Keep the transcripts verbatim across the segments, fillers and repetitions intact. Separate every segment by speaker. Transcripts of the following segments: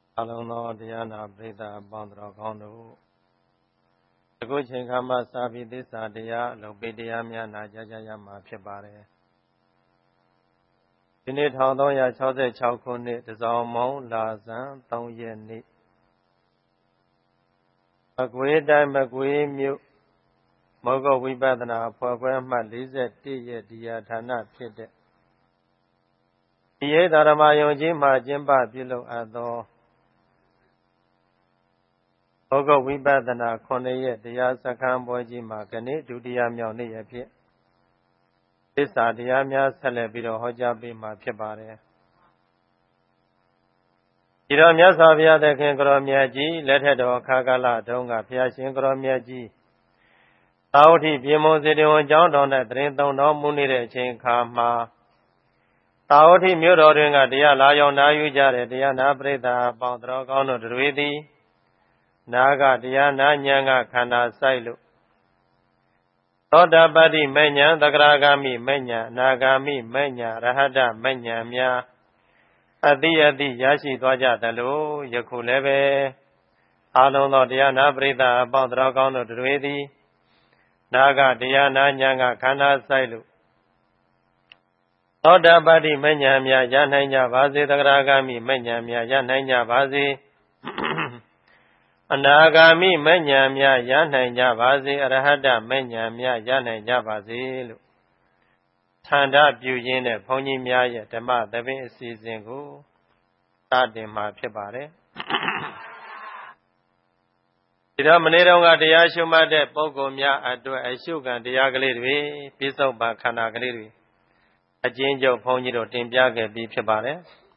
Speaker 1: အလုံးသောတရားနာပရိသတ်အပေါင်းတော်ကောင်းတို့အခုချိန်ခါမှစာပိသစ္စာတရားအလုံးပိတရားများနာကြားကြရမှာဖြစ်ပါတယ်ဒီနေ့one thousand three hundred sixty-sixခုနှစ်တစောင်းမောင်းလာဇန်threeရက်နေ့မကွေးတိုင်းမကွေးမြို့မောဂဝိပဿနာအဖွဲ့ခွဲအမှတ်forty-oneရဲ့တရားဌာနဖြစ်တဲ့ဒီယေဓမ္မယုံကြီးမှာကျင်းပပြုလုပ်အပ်သောမောဂဝိပဿနာnineရက်တရားစခန်းပွဲကြီးမှာကနေ့ဒုတိယမြောက်နေ့ရဖြစ်သစ္စာတရားများဆက်လက်ပြီးတော့ဟောကြားပေးမှာဖြစ်ပါတယ်ဒီတော့မြတ်စွာဘုရားသခင်ကိုရောမြတ်ကြီးလက်ထက်တော်အခါကာလတုန်းကဘုရားရှင်ကိုရောမြတ်ကြီးသာဝတိပြေမွန်စေတဝန်ကျောင်းတော်နဲ့တရင်သုံးတော်မူနေတဲ့အချိန်ခါမှာသာဝတိမြို့တော်တွင်ကတရားလာရောက်နာယူကြတဲ့တရားနာပရိသတ်အပေါင်းတော်ကောင်းတို့တွေသည်နာကတရားနာဉာဏ်ကခန္ဓာဆိုင်လို့သောတာပတ္တိမဉ္ဇဉ်သဂရဂာမိမဉ္ဇဉ်အနာဂာမိမဉ္ဇဉ်ရဟတမဉ္ဇဉ်များအတိအတိရရှိသွားကြသလိုယခုလည်းပဲအာလုံးသောတရားနာပရိသတ်အပေါင်းတော်ကောင်းတို့တွေသည်နာကတရားနာဉာဏ်ကခန္ဓာဆိုင်လို့သောတာပတ္တိမဉ္ဇဉ်များရနိုင်ကြပါစေသဂရဂာမိမဉ္ဇဉ်များရနိုင်ကြပါစေအနာဂါမိမဉ္ဇဉ်များရနိုင်ကြပါစေအရဟတမဉ္ဇဉ်များရနိုင်ကြပါစေလို့ထန္ဒပြုရင်းနဲ့ဘုန်းကြီးများရဲ့ဓမ္မသဘင်အစီအစဉ်ကိုစတင်မှာဖြစ်ပါတယ်ဒီတော့မနေ့တုန်းကတရားရှုမှတ်တဲ့ပုဂ္ဂိုလ်များအတွက်အရှုခံတရားကလေးတွေပြစ္ဆုတ်ပါခန္ဓာကလေးတွေအကျဉ်းချုပ်ဘုန်းကြီးတို့တင်ပြခဲ့ပြီးဖြစ်ပါတယ်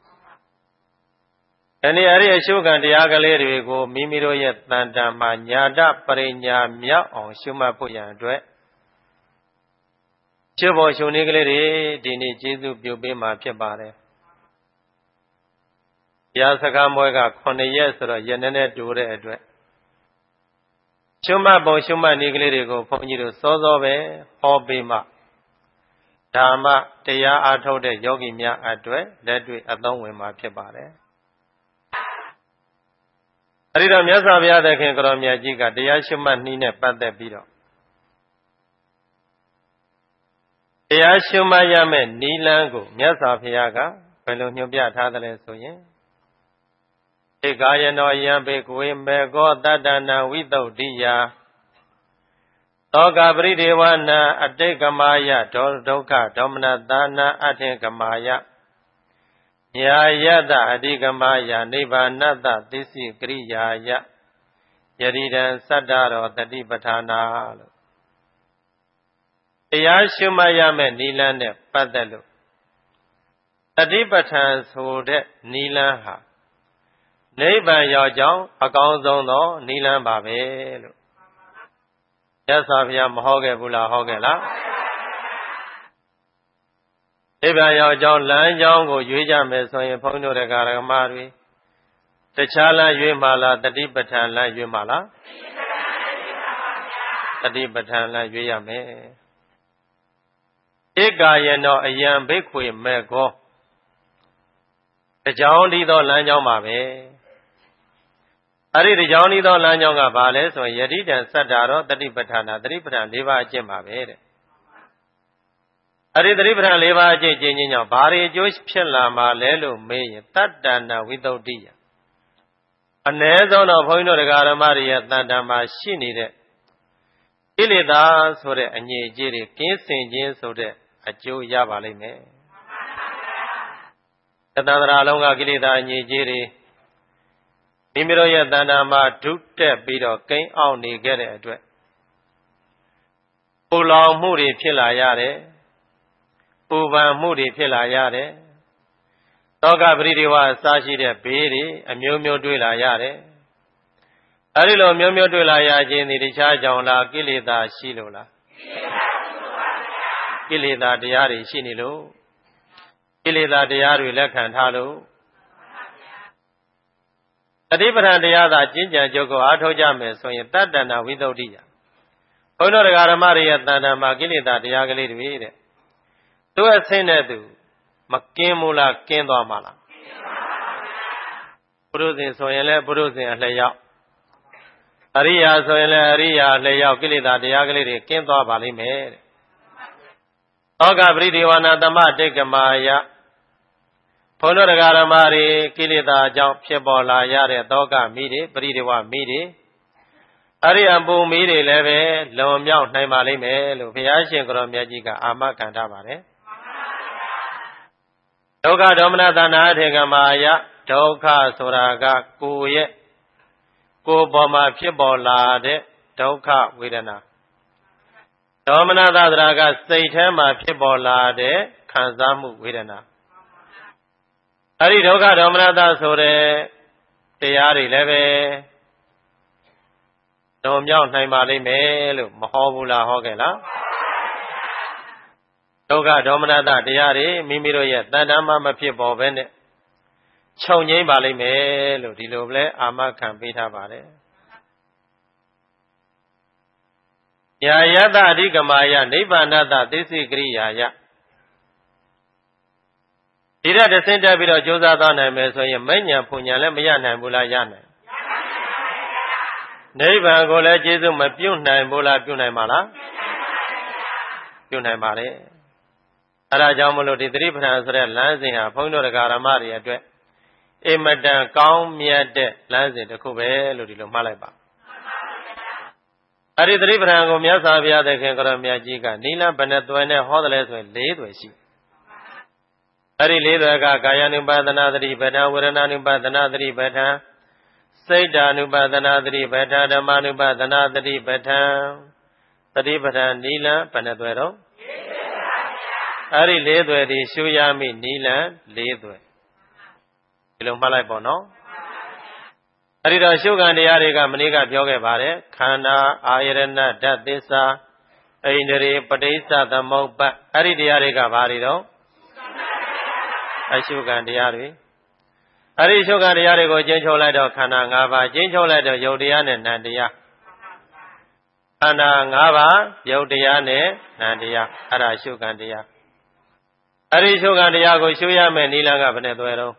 Speaker 1: ဒီနေ့အဲ့ဒီအရှုခံတရားကလေးတွေကိုမိမိတို့ရဲ့တန်တန်မှာညာတပရိညာမြောက်အောင်ရှုမှတ်ဖို့ရန်အတွက်ရှုဖို့ရှုနည်းကလေးတွေဒီနေ့ကျေးဇူးပြုပေးမှာဖြစ်ပါတယ်။တရားစကားမွဲကnineရက်ဆိုတော့ရက်နဲ့တူတဲ့အတွက်ရှုမှတ်ပုံရှုမှတ်နည်းကလေးတွေကိုဘုန်းကြီးတို့စောစောပဲဟောပေးမှဓမ္မတရားအားထုတ်တဲ့ယောဂီများအတွက်လက်တွေ့အသုံးဝင်မှာဖြစ်ပါတယ်။အဲဒီတော့မြတ်စွာဘုရားသခင်ကိုရောမြတ်ကြီးကတရားရှုမှတ်နည်းနဲ့ပတ်သက်ပြီးတော့တရားရှုမှတ်ရမယ့်နည်းလမ်းကိုမြတ်စွာဘုရားကဘယ်လိုညွှန်ပြထားသလဲဆိုရင်ဧကာယနောယံဘေကွေမေကောတတ္တနာဝိတုဒ္ဓိယသောကပရိဒေဝနာအတိတ်ကမာယဒေါဒုက္ခဒေါမနတာနာအထင်ကမာယညာယတအဓိကမာယနိဗ္ဗာနတသစ္စိကရိယာယယရိဒံသတ္တရောတတိပဋ္ဌာနာလို့တရားရှုမှတ်ရမယ့်နိလန်းနဲ့ပတ်သက်လို့တတိပဋ္ဌာန်ဆိုတဲ့နိလန်းဟာနိဗ္ဗာန်ရောက်ကြောင်းအကောင်းဆုံးသောနိလန်းပါပဲလို့မြတ်စွာဘုရားမဟောခဲ့ဘူးလားဟောခဲ့လားနိဗ္ဗာန်ရောက်ကြောင်းလမ်းကြောင်းကိုရွေးကြမယ်ဆိုရင်ဘုန်းကြီးတို့ဓမ္မတွေတခြားလမ်းရွေးမှလားတတိပဋ္ဌာန်လမ်းရွေးမှလားတတိပဋ္ဌာန်လမ်းရွေးရမယ်ဧကာယနောအယံဘိက္ခွေမေကောတကြောင်းဒီသောလမ်းကြောင်းပါပဲအဲ့ဒီတကြောင်းဒီသောလမ်းကြောင်းကဘာလဲဆိုရင်ယတိတံသတ္တာရောတတိပဋ္ဌာနာတတိပဋ္ဌာန်၄ပါးအကျင့်ပါပဲတဲ့အဲ့ဒီတတိပဋ္ဌာန်၄ပါးအကျင့်ကျင့်ချင်းကြောင့်ဘာတွေအကျိုးဖြစ်လာမှာလဲလို့မေးရင်တတ္တနာဝိသုဒ္ဓိယအ ਨੇ ဆုံးတော့ဘုန်းကြီးတို့ဓမ္မတွေရဲ့တန်တန်မှာရှိနေတဲ့ကိလေသာဆိုတဲ့အငြိအကျေးတွေကင်းစင်ခြင်းဆိုတဲ့အကျိုးရပါလိမ့်မယ်တသန္တရာလုံးကကိလေသာအငြိအကျေးတွေမိမိတို့ရဲ့တန်တန်မှာဒုတက်ပြီးတော့ကိန်းအောင်နေခဲ့တဲ့အတွက်ပူလောင်မှုတွေဖြစ်လာရတယ်ပူပန်မှုတွေဖြစ်လာရတယ်သောကပရိဒေဝအစရှိတဲ့ဘေးတွေအမျိုးမျိုးတွေ့လာရတယ်အဲဒီလိုမျိုးမျိုးတွေ့လာရခြင်းဒီတခြားကြောင့်လားကိလေသာရှိလို့လားကိလေသာတရားတွေရှိနေလို့ကိလေသာတရားတွေလက်ခံထားလို့တတိပဋ္ဌာန်တရားသာကျင့်ကြံကြုတ်ကိုအားထုတ်ကြမယ်ဆိုရင်တတ္တနာဝိသုဒ္ဓိယဘုန်းတော်ဓမ္မတွေရဲ့တန်တန်မှာကိလေသာတရားကလေးတွေတဲ့သူအဆင်းနဲ့သူမကင်းဘူးလားကင်းသွားမှာလားပုရုဇဉ်ဆိုရင်လည်းပုရုဇဉ်အလျောက်အရိယာဆိုရင်လည်းအရိယာအလျောက်ကိလေသာတရားကလေးတွေကင်းသွားပါလိမ့်မယ်တဲ့ဩဃပရိဒီဝနာသမတိကမာယဘုန်းတော်တရားဓမ္မတွေကိလေသာကြောင့်ဖြစ်ပေါ်လာရတဲ့သောကမိတွေပရိဒီဝမိတွေအရိယပူမိတွေလည်းပဲလွန်မြောက်နိုင်ပါလိမ့်မယ်လို့ဘုရားရှင်ကိုရောမြတ်ကြီးကအာမခံထားပါတယ်ဒုက္ခဒေါမနသနာထေကမာယဒုက္ခဆိုတာကကိုယ်ရဲ့ကိုယ်ပေါ်မှာဖြစ်ပေါ်လာတဲ့ဒုက္ခဝေဒနာဒေါမနသသရာကစိတ်ထဲမှာဖြစ်ပေါ်လာတဲ့ခံစားမှုဝေဒနာအဲ့ဒီဒုက္ခဒေါမနသဆိုတဲ့တရားတွေလည်းပဲလွန်မြောက်နိုင်ပါလိမ့်မယ်လို့မဟောဘူးလားဟောခဲ့လားဒုက္ခဒေါမနသတရားတွေမိမိတို့ရဲ့တဏ္ဍာမမဖြစ်ပေါ်ဘဲနဲ့ချုပ်ငိမ့်ပါလိမ့်မယ်လို့ဒီလိုလဲအာမခံပေးထားပါတယ်ယာယတအဓိကမာယနိဗ္ဗာနတသိသိကရိယာယဒီရက်တဆင့်တက်ပြီးတော့ကြိုးစားသွားနိုင်မယ်ဆိုရင်မဉ္ဇဉ်ဖွဉ္ဇဉ်လည်းမရနိုင်ဘူးလားရနိုင်နိဗ္ဗာန်ကိုလည်းကျေးဇူးမပြုတ်နိုင်ဘူးလားပြုတ်နိုင်ပါလားပြုတ်နိုင်ပါလေအဲဒါကြောင့်မလို့ဒီသတိပဋ္ဌာန်ဆိုတဲ့လမ်းစဉ်ဟာဘုန်းတော်တရားဓမ္မတွေအတွက်အမတန်ကောင်းမြတ်တဲ့လမ်းစဉ်တစ်ခုပဲလို့ဒီလိုမှတ်လိုက်ပါအဲ့ဒီသတိပဋ္ဌာန်ကိုမြတ်စွာဘုရားသခင်ကိုရောမြတ်ကြီးကနိလဘယ်နဲ့သွယ်နဲ့ဟောတယ်လဲဆိုရင်၄သွယ်ရှိအဲ့ဒီ၄သွယ်ကကာယ ानु ပါဒနာသတိပဋ္ဌာန်ဝေဒနာ ानु ပါဒနာသတိပဋ္ဌာန်စိတ် ानु ပါဒနာသတိပဋ္ဌာန်ဓမ္မ ानु ပါဒနာသတိပဋ္ဌာန်သတိပဋ္ဌာန်နိလဘယ်နဲ့သွယ်တော့အဲ့ဒီ၄သွယ်ဒီရှုရမိနိလ၄သွယ်ဒီလိုမှတ်လိုက်ပေါ့နော်အဲ့ဒီတော့ရှုခံတရားတွေကမနေ့ကပြောခဲ့ပါတယ်ခန္ဓာအာယရဏဓာတ်သစ္စာဣန္ဒြေပဋိစ္စသမုပ္ပါအဲ့ဒီတရားတွေကဘာတွေတော့အရှုခံတရားတွေအဲ့ဒီရှုခံတရားတွေကိုကျင့်ချုပ်လိုက်တော့ခန္ဓာ၅ပါးကျင့်ချုပ်လိုက်တော့ယုတ်တရားနဲ့နံတရားခန္ဓာ၅ပါးယုတ်တရားနဲ့နံတရားအဲ့ဒါရှုခံတရားအဲ့ဒီရှုခံတရားကိုရှုရမယ်နိလကဘယ်နဲ့သွဲတော့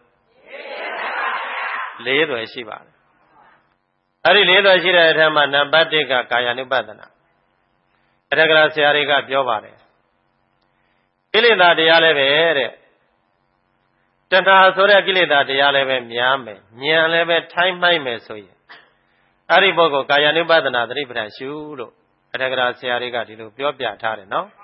Speaker 1: ၄သွယ်ရှိပါတယ်အဲ့ဒီ၄သွယ်ရှိတဲ့အထက်မှာနံပါတ်၁ကကာယ ानु ပါဒနာအထက်ကရာဆရာတွေကပြောပါတယ်ကိလေသာတရားလည်းပဲတဲ့တဏှာဆိုတဲ့ကိလေသာတရားလည်းပဲများမယ်ဉာဏ်လည်းပဲထိုင်းမိုက်မယ်ဆိုရင်အဲ့ဒီပုဂ္ဂိုလ်ကာယ ानु ပါဒနာသတိပဋ္ဌာန်ရှုလို့အထက်ကရာဆရာတွေကဒီလိုပြောပြထားတယ်နော်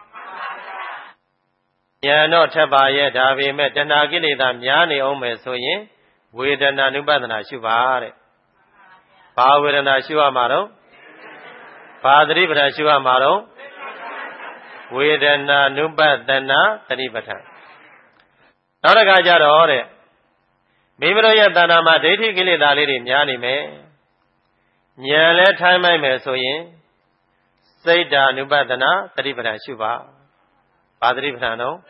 Speaker 1: ဉာဏ်တော့ထက်ပါရဲ့ဒါပေမဲ့တဏှာကိလေသာများနေအောင်မယ်ဆိုရင်ဝေဒနာ ानु ပါဒနာရှုပါတဲ့ဘာဝေဒနာရှုရမှာတော့ဘာသတိပဋ္ဌာန်ရှုရမှာတော့ဝေဒနာ ानु ပါဒနာသတိပဋ္ဌာန်နောက်တစ်ခါကျတော့တဲ့မိမိတို့ရဲ့တဏ္ဍာမှာဒိဋ္ဌိကိလေသာလေးတွေများနေမယ်ဉာဏ်လည်းထိုင်းမိုက်မယ်ဆိုရင်စိတ်ဓာ ानु ပါဒနာသတိပဋ္ဌာန်ရှုပါဘာသတိပဋ္ဌာန်တော့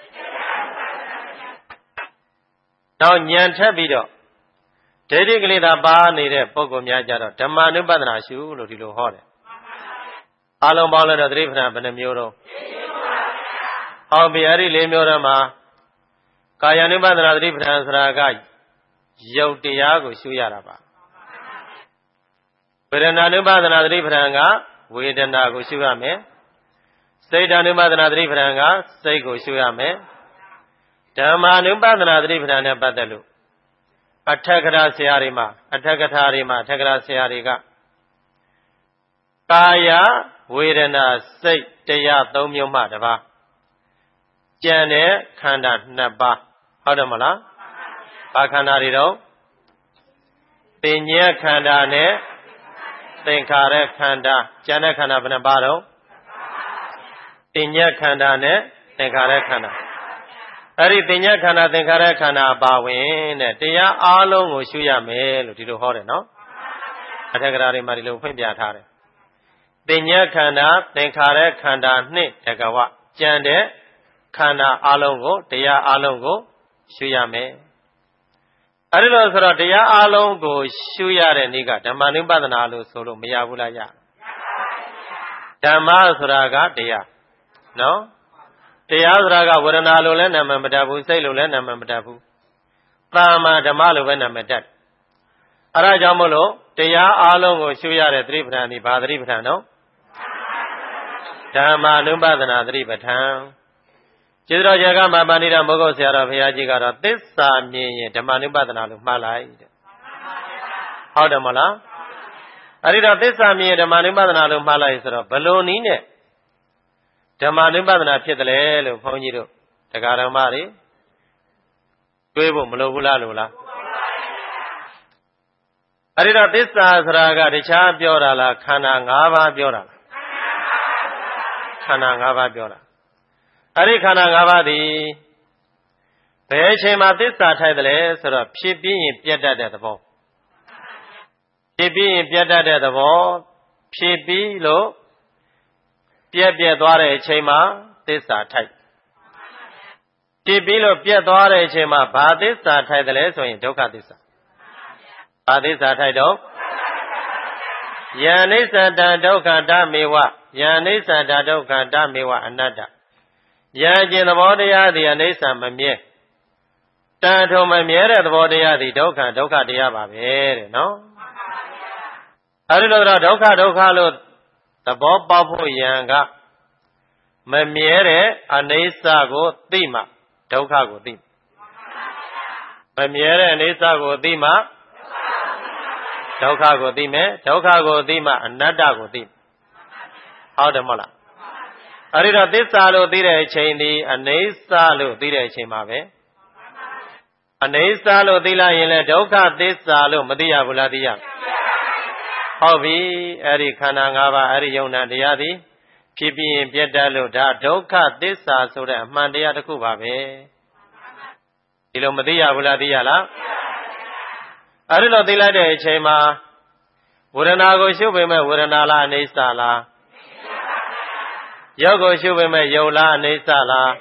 Speaker 1: နောက်ဉာဏ်ထက်ပြီးတော့ဒိဋ္ဌိကိလေသာပါနေတဲ့ပုဂ္ဂိုလ်များကြတော့ဓမ္မ ानु ပါဒနာရှုလို့ဒီလိုဟောတယ်အလုံးပေါင်းလို့တော့သတိပဋ္ဌာန်ဘယ်နှမျိုးတော့ဟောပြီအဲ့ဒီ၄မျိုးတော့မှာကာယ ानु ပါဒနာသတိပဋ္ဌာန်ဆိုတာကယုတ်တရားကိုရှုရတာပါဝေဒနာ ानु ပါဒနာသတိပဋ္ဌာန်ကဝေဒနာကိုရှုရမယ်စိတ် ानु ပါဒနာသတိပဋ္ဌာန်ကစိတ်ကိုရှုရမယ်ဓမ္မ ानु ပါဒနာသတိပဋ္ဌာန်နဲ့ပတ်သက်လို့အထက်ကရာဆရာတွေမှာအထက်ကထာတွေမှာအထက်ကရာဆရာတွေကကာယဝေဒနာစိတ်တရား၃မျိုးမှတပါးကြံတဲ့ခန္ဓာ၂ပါးဟုတ်တယ်မလားဘာခန္ဓာတွေတော့ပညာခန္ဓာနဲ့သင်္ခါရခန္ဓာကြံတဲ့ခန္ဓာဘယ်နှပါးတော့ပညာခန္ဓာနဲ့သင်္ခါရခန္ဓာအဲ့ဒီပညာခန္ဓာသင်္ခါရခန္ဓာပါဝင်တဲ့တရားအားလုံးကိုရှုရမယ်လို့ဒီလိုဟောတယ်နော်အထက်ကရာတွေမှာဒီလိုဖွင့်ပြထားတယ်ပညာခန္ဓာသင်္ခါရခန္ဓာနှစ်တကဝကြံတဲ့ခန္ဓာအားလုံးကိုတရားအားလုံးကိုရှုရမယ်အဲ့ဒီလိုဆိုတော့တရားအားလုံးကိုရှုရတဲ့နေ့ကဓမ္မ ानु ပါဒနာလို့ဆိုလို့မရဘူးလားရဓမ္မဆိုတာကတရားနော်တရားဆိုတာကဝေဒနာလို့လည်းနာမည်မတတ်ဘူးစိတ်လို့လည်းနာမည်မတတ်ဘူးတာမန်ဓမ္မလို့ပဲနာမည်တတ်အဲ့ဒါကြောင့်မို့လို့တရားအားလုံးကိုရှုရတဲ့သတိပဋ္ဌာန်ဒီဘာသတိပဋ္ဌာန်တော့ဓမ္မာနုပဒနာသတိပဋ္ဌာန်ကျေးဇူးတော်ရကမှာပါဏိတမောဂုတ်ဆရာတော်ဘုရားကြီးကတော့သစ္စာမြင်ရင်ဓမ္မာနုပဒနာလို့မှားလိုက်တဲ့ဟုတ်တယ်မလားအဲ့ဒီတော့သစ္စာမြင်ရင်ဓမ္မာနုပဒနာလို့မှားလိုက်ဆိုတော့ဘလို့နည်းနဲ့ဓမ္မာနုပဒနာဖြစ်တယ်လေလို့ဘုန်းကြီးတို့တရားဓမ္မတွေတွေးဖို့မလိုဘူးလားလို့လားအဲ့ဒီတော့သစ္စာဆိုတာကတခြားပြောတာလားခန္ဓာ၅ပါးပြောတာလားခန္ဓာ၅ပါးပြောတာအဲ့ဒီခန္ဓာ၅ပါးသည်ဘယ်အချိန်မှာသစ္စာထိုက်တယ်လဲဆိုတော့ဖြစ်ပြီးရင်ပြတ်တတ်တဲ့သဘောဖြစ်ပြီးရင်ပြတ်တတ်တဲ့သဘောဖြစ်ပြီးလို့ပြက်ပြက်သွားတဲ့အချိန်မှာသစ္စာထိုက်ဖြစ်ပြီးလို့ပြက်သွားတဲ့အချိန်မှာဘာသစ္စာထိုက်တယ်လဲဆိုရင်ဒုက္ခသစ္စာဘာသစ္စာထိုက်တော့ယံနိစ္စတံဒုက္ခတမေဝယံနိစ္စတဒုက္ခတမေဝအနတ္တယံကျင်သဘောတရားသည်အနိစ္စမမြဲတန်ထုံမမြဲတဲ့သဘောတရားသည်ဒုက္ခဒုက္ခတရားပါပဲတဲ့နော်အဲဒီလိုတော့ဒုက္ခဒုက္ခလို့သဘောပေါက်ဖို့ယံကမမြဲတဲ့အနိစ္စကိုသိမှဒုက္ခကိုသိမမြဲတဲ့အနိစ္စကိုသိမှဒုက္ခကိုသိမယ်ဒုက္ခကိုသိမှအနတ္တကိုသိဟုတ်တယ်မဟုတ်လားအဲ့ဒီတော့သစ္စာလို့သိတဲ့အချိန်ဒီအနိစ္စလို့သိတဲ့အချိန်မှာပဲအနိစ္စလို့သိလိုက်ရင်လည်းဒုက္ခသစ္စာလို့မသိရဘူးလားသိရဟုတ်ပြီအဲ့ဒီခန္ဓာ၅ပါးအဲ့ဒီယုံနာတရားသည်ဖြစ်ပြီးရင်ပြတ်တတ်လို့ဒါဒုက္ခသစ္စာဆိုတဲ့အမှန်တရားတစ်ခုပါပဲဒီလိုမသိရဘူးလားသိရလားအဲ့ဒီလိုသိလိုက်တဲ့အချိန်မှာဝေဒနာကိုရှုပေမဲ့ဝေဒနာလားအနိစ္စလားရုပ်ကိုရှုပေမဲ့ရုပ်လားအနိစ္စလား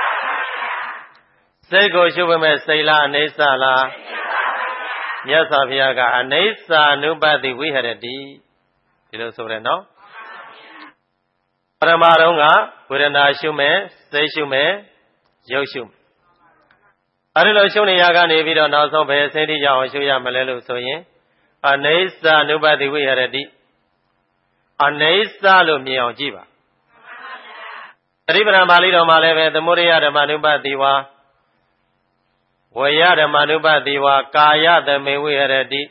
Speaker 1: စိတ်ကိုရှုပေမဲ့စိတ်လားအနိစ္စလားမြတ်စွာဘုရားကအနိစ္စ ानु ပတိဝိဟရတိဒီလိုဆိုတယ်နော်ပရမတုံးကဝေဒနာရှုမဲ့စိတ်ရှုမဲ့ရုပ်ရှုအဲဒီလိုရှုနေရကနေပြီးတော့နောက်ဆုံးဘယ်စိတ်တိကြောင့်ရှုရမလဲလို့ဆိုရင်အနိစ္စ ानु ပတိဝိဟရတိအနိစ္စလို့မြင်အောင်ကြည့်ပါသတိပဋ္ဌာန်ပါဠိတော်မှာလည်းပဲသမုဒယဓမ္မ ानु ပတိဝါဝေယဓမ္မ ानु ပတိဝါကာယသမေဝိဟရတိ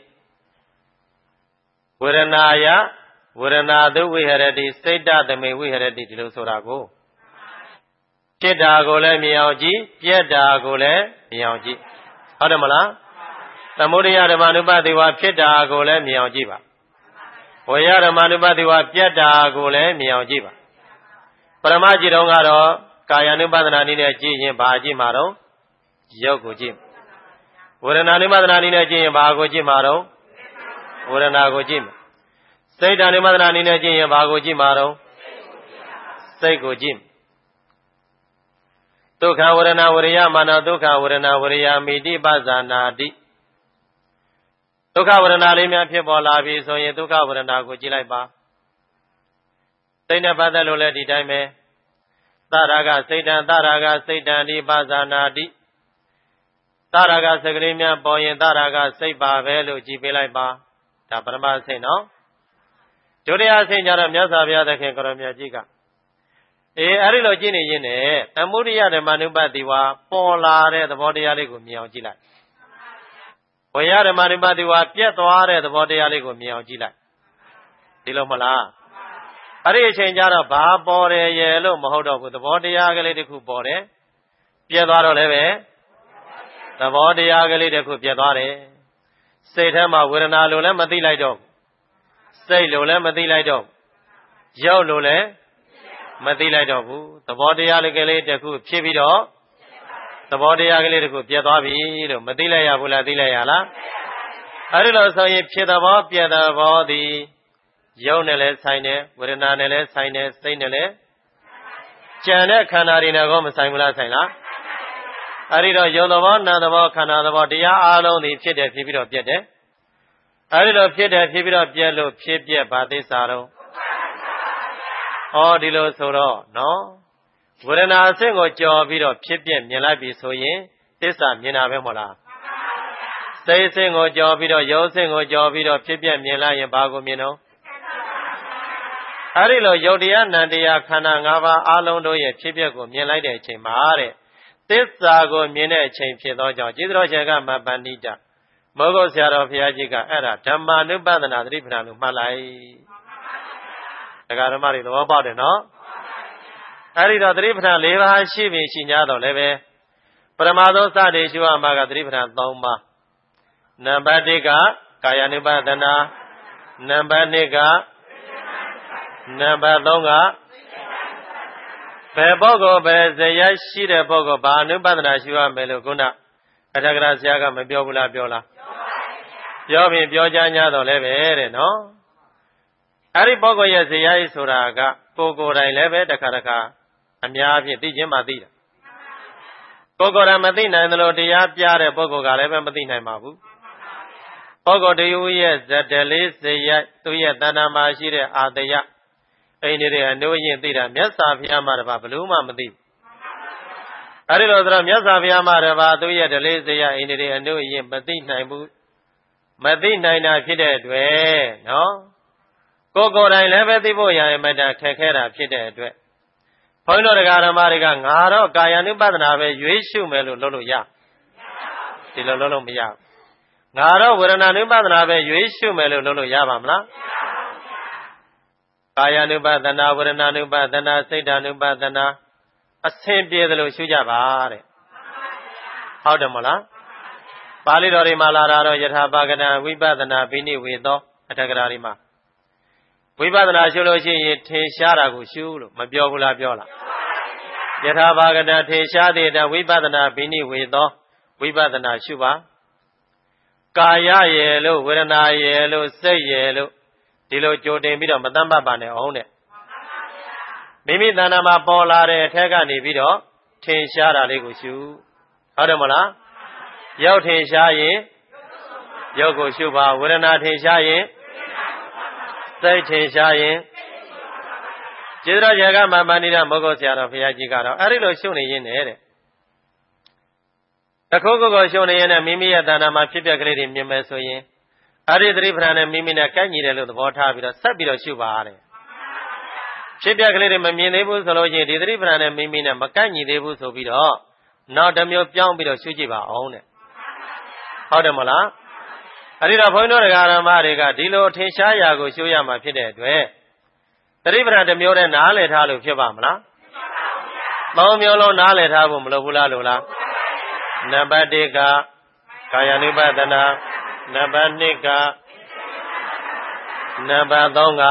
Speaker 1: ဝေဒနာယဝေဒနာတုဝိဟရတိစိတ်တသမေဝိဟရတိဒီလိုဆိုတာကိုဖြစ်တာကိုလည်းမြင်အောင်ကြည့်ပြက်တာကိုလည်းမြင်အောင်ကြည့်ဟုတ်တယ်မလားသမုဒယဓမ္မ ानु ပတိဝါဖြစ်တာကိုလည်းမြင်အောင်ကြည့်ပါဝေယဓမ္မ ानु ပတိဝါပြက်တာကိုလည်းမြင်အောင်ကြည့်ပါပရမကြည့်တော့ကတော့ကာယ ानु ပဒနာနည်းနဲ့ကြည့်ရင်ဘာကြည့်မှာတော့ရုပ်ကိုကြည့်ဝေဒနာ ानु ပဒနာနည်းနဲ့ကြည့်ရင်ဘာကိုကြည့်မှာတော့ဝေဒနာကိုကြည့်စိတ် ानु ပဒနာနည်းနဲ့ကြည့်ရင်ဘာကိုကြည့်မှာတော့စိတ်ကိုကြည့်ဒုက္ခဝေဒနာဝရိယမာနဒုက္ခဝေဒနာဝရိယမိတိပဇာနာတိဒုက္ခဝေဒနာလေးများဖြစ်ပေါ်လာပြီဆိုရင်ဒုက္ခဝေဒနာကိုကြည့်လိုက်ပါစိတ်နဲ့ပတ်သက်လို့လည်းဒီတိုင်းပဲသရဂစိတ်တံသရဂစိတ်တံဒီပဇာနာတိသရဂစကလေးများပေါ်ရင်သရဂစိတ်ပါပဲလို့ကြည်ပေးလိုက်ပါဒါပရမစိတ်နော်ဒုတိယစိတ်ကြတော့မြတ်စွာဘုရားသခင်ကိုရောမြတ်ကြီးကအေးအဲ့ဒီလိုကြည့်နေရင်လည်းသမုဒိယဓမ္မ ानु ပတိဝါပေါ်လာတဲ့သဘောတရားလေးကိုမြင်အောင်ကြည့်လိုက်ဝေယဓမ္မ ानु ပတိဝါပြတ်သွားတဲ့သဘောတရားလေးကိုမြင်အောင်ကြည့်လိုက်ဒီလိုမလားအဲ့ဒီအချိန်ကျတော့ဘာပေါ်တယ်ရဲ့လို့မဟုတ်တော့ဘူးသဘောတရားကလေးတစ်ခုပေါ်တယ်ပြတ်သွားတော့လည်းပဲသဘောတရားကလေးတစ်ခုပြတ်သွားတယ်စိတ်ထဲမှာဝေဒနာလိုလည်းမသိလိုက်တော့စိတ်လိုလည်းမသိလိုက်တော့ရုပ်လိုလည်းမသိလိုက်တော့ဘူးသဘောတရားလေးကလေးတစ်ခုဖြစ်ပြီးတော့သဘောတရားကလေးတစ်ခုပြတ်သွားပြီလို့မသိလိုက်ရဘူးလားသိလိုက်ရလားအဲ့ဒီလိုဆိုရင်ဖြစ်သဘောပြတ်သဘောသည်ရုပ်နဲ့လည်းဆိုင်တယ်ဝေဒနာနဲ့လည်းဆိုင်တယ်စိတ်နဲ့လည်းကြံတဲ့ခန္ဓာတွေနဲ့ကောမဆိုင်ဘူးလားဆိုင်လားအဲ့ဒီတော့ယုံသဘောနာသဘောခန္ဓာသဘောတရားအလုံးသည်ဖြစ်တယ်ဖြစ်ပြီးတော့ပြတ်တယ်အဲ့ဒီလိုဖြစ်တယ်ဖြစ်ပြီးတော့ပြတ်လို့ဖြစ်ပြက်ဘာသစ္စာတော့ဩဒီလိုဆိုတော့နော်ဝေဒနာအဆင့်ကိုကြော်ပြီးတော့ဖြစ်ပြက်မြင်လိုက်ပြီဆိုရင်သစ္စာမြင်တာပဲမဟုတ်လားစိတ်စဉ်ကိုကြော်ပြီးတော့ရုပ်စဉ်ကိုကြော်ပြီးတော့ဖြစ်ပြမြင်လိုက်ရင်ဘာကိုမြင်တော့အဲ့ဒီလိုယုတ်တရားနံတရားခန္ဓာ၅ပါးအလုံးတို့ရဲ့ဖြစ်ပျက်ကိုမြင်လိုက်တဲ့အချိန်မှာတဲ့သစ္စာကိုမြင်တဲ့အချိန်ဖြစ်သောကြောင့်ကျေးဇူးတော်ရှင်ကမပန္နိတမောဂုတ်ဆရာတော်ဘုရားကြီးကအဲ့ဒါဓမ္မာနုပဒနာသတိပ္ပဏလို့မှတ်လိုက်တရားဓမ္မတွေသဘောပေါက်တယ်နော်အဲ့ဒီတော့သတိပ္ပဏ၄ပါးရှိပြီရှိ냐တော့လည်းပဲပရမသောစတဲ့ရှုအမှာကသတိပ္ပဏ၃ပါးနံပါတ်၁ကကာယ ानु ပဒနာနံပါတ်၂ကနံပါတ်၃ကဘယ်ပုဂ္ဂိုလ်ပဲဇယရှိတဲ့ပုဂ္ဂိုလ်ဘာအနုပဒနာရှုရမယ်လို့ခုနအထက်ကရာဆရာကမပြောဘူးလားပြောလားပြောပြီပြောကြ냐တော့လည်းပဲတဲ့နော်အဲ့ဒီပုဂ္ဂိုလ်ရဲ့ဇယရှိဆိုတာကကိုယ်ကိုယ်တိုင်လည်းပဲတစ်ခါတစ်ခါအများအပြည့်သိချင်းမှသိတာကိုယ်ကိုယ်တိုင်မသိနိုင်သလိုတရားပြတဲ့ပုဂ္ဂိုလ်ကလည်းပဲမသိနိုင်ပါဘူးပုဂ္ဂိုလ်တည်းရဲ့ဇတလေးဇယသူရဲ့တဏ္ဍာမှာရှိတဲ့အာတယအိန္ဒိရေအနုရင်သိတာမြတ်စွာဘုရားမှာတပါဘလို့မှမသိဘူးအဲ့ဒီလိုဆိုတော့မြတ်စွာဘုရားမှာတပါသူရဲ့ဓလေဇယအိန္ဒိရေအနုရင်မသိနိုင်ဘူးမသိနိုင်တာဖြစ်တဲ့အတွက်နော်ကိုယ်ကိုယ်တိုင်လည်းပဲသိဖို့ရရင်မတန်ခက်ခဲတာဖြစ်တဲ့အတွက်ဘုန်းတော်တရားဓမ္မတွေကငါတော့ကာယ ानु ပဒနာပဲရွေးရှုမယ်လို့လုပ်လို့ရဒီလိုလုပ်လို့မရဘူးငါတော့ဝေဒနာ ानु ပဒနာပဲရွေးရှုမယ်လို့လုပ်လို့ရပါမလားကာယ ानु ပဒနာဝေဒနာ ानु ပဒနာစိတ် ानु ပဒနာအဆင်ပြေတယ်လို့ရှုကြပါတဲ့ဟုတ်တယ်မလားပါဠိတော်တွေမှာလာတာတော့ယထာပါကနာဝိပဿနာဘိနိဝေသောအထက်ကရာတွေမှာဝိပဿနာရှုလို့ရှိရင်ထင်ရှားတာကိုရှုလို့မပြောဘူးလားပြောလားယထာပါကနာထင်ရှားတဲ့ဝိပဿနာဘိနိဝေသောဝိပဿနာရှုပါကာယရဲ့လို့ဝေဒနာရဲ့လို့စိတ်ရဲ့လို့ဒီလိုကြိုတင်ပြီးတော့မတတ်မှတ်ပါနဲ့အောင်တဲ့မိမိတဏ္ဍာမှာပေါ်လာတဲ့အထက်ကနေပြီးတော့ထင်ရှားတာလေးကိုရှုဟုတ်တယ်မလားရုပ်ထင်ရှားရင်ရုပ်ကိုရှုပါဝေဒနာထင်ရှားရင်စိတ်ထင်ရှားရင်ကျေးဇူးတော်ရကမမဏိရမောဂုတ်ဆရာတော်ဘုရားကြီးကတော့အဲ့ဒီလိုရှုနေရင်းနဲ့တဲ့တခုခုကိုရှုနေရင်းနဲ့မိမိရဲ့တဏ္ဍာမှာဖြစ်ပျက်ကလေးတွေမြင်မယ်ဆိုရင်အဲ့ဒီသတိပဋ္ဌာန်နဲ့မိမိနဲ့ကိုက်ညီတယ်လို့သဘောထားပြီးတော့ဆက်ပြီးတော့ရှုပါတဲ့ဖြစ်ပျက်ကလေးတွေမမြင်သေးဘူးဆိုလို့ရှိရင်ဒီသတိပဋ္ဌာန်နဲ့မိမိနဲ့မကိုက်ညီသေးဘူးဆိုပြီးတော့နောက်တစ်မျိုးပြောင်းပြီးတော့ရှုကြည့်ပါအောင်တဲ့ဟုတ်တယ်မလားအဲ့ဒီတော့ဘုန်းတော်တရားဓမ္မတွေကဒီလိုထင်ရှားရာကိုရှုရမှာဖြစ်တဲ့အတွက်သတိပဋ္ဌာန်တစ်မျိုးနဲ့နားလည်ထားလို့ဖြစ်ပါမလားသုံးမျိုးလုံးနားလည်ထားဖို့မလိုဘူးလားလို့လားနံပါတ်၁ကကာယ ानु ပဒနာနံပါတ်၂ကနံပါတ်၃က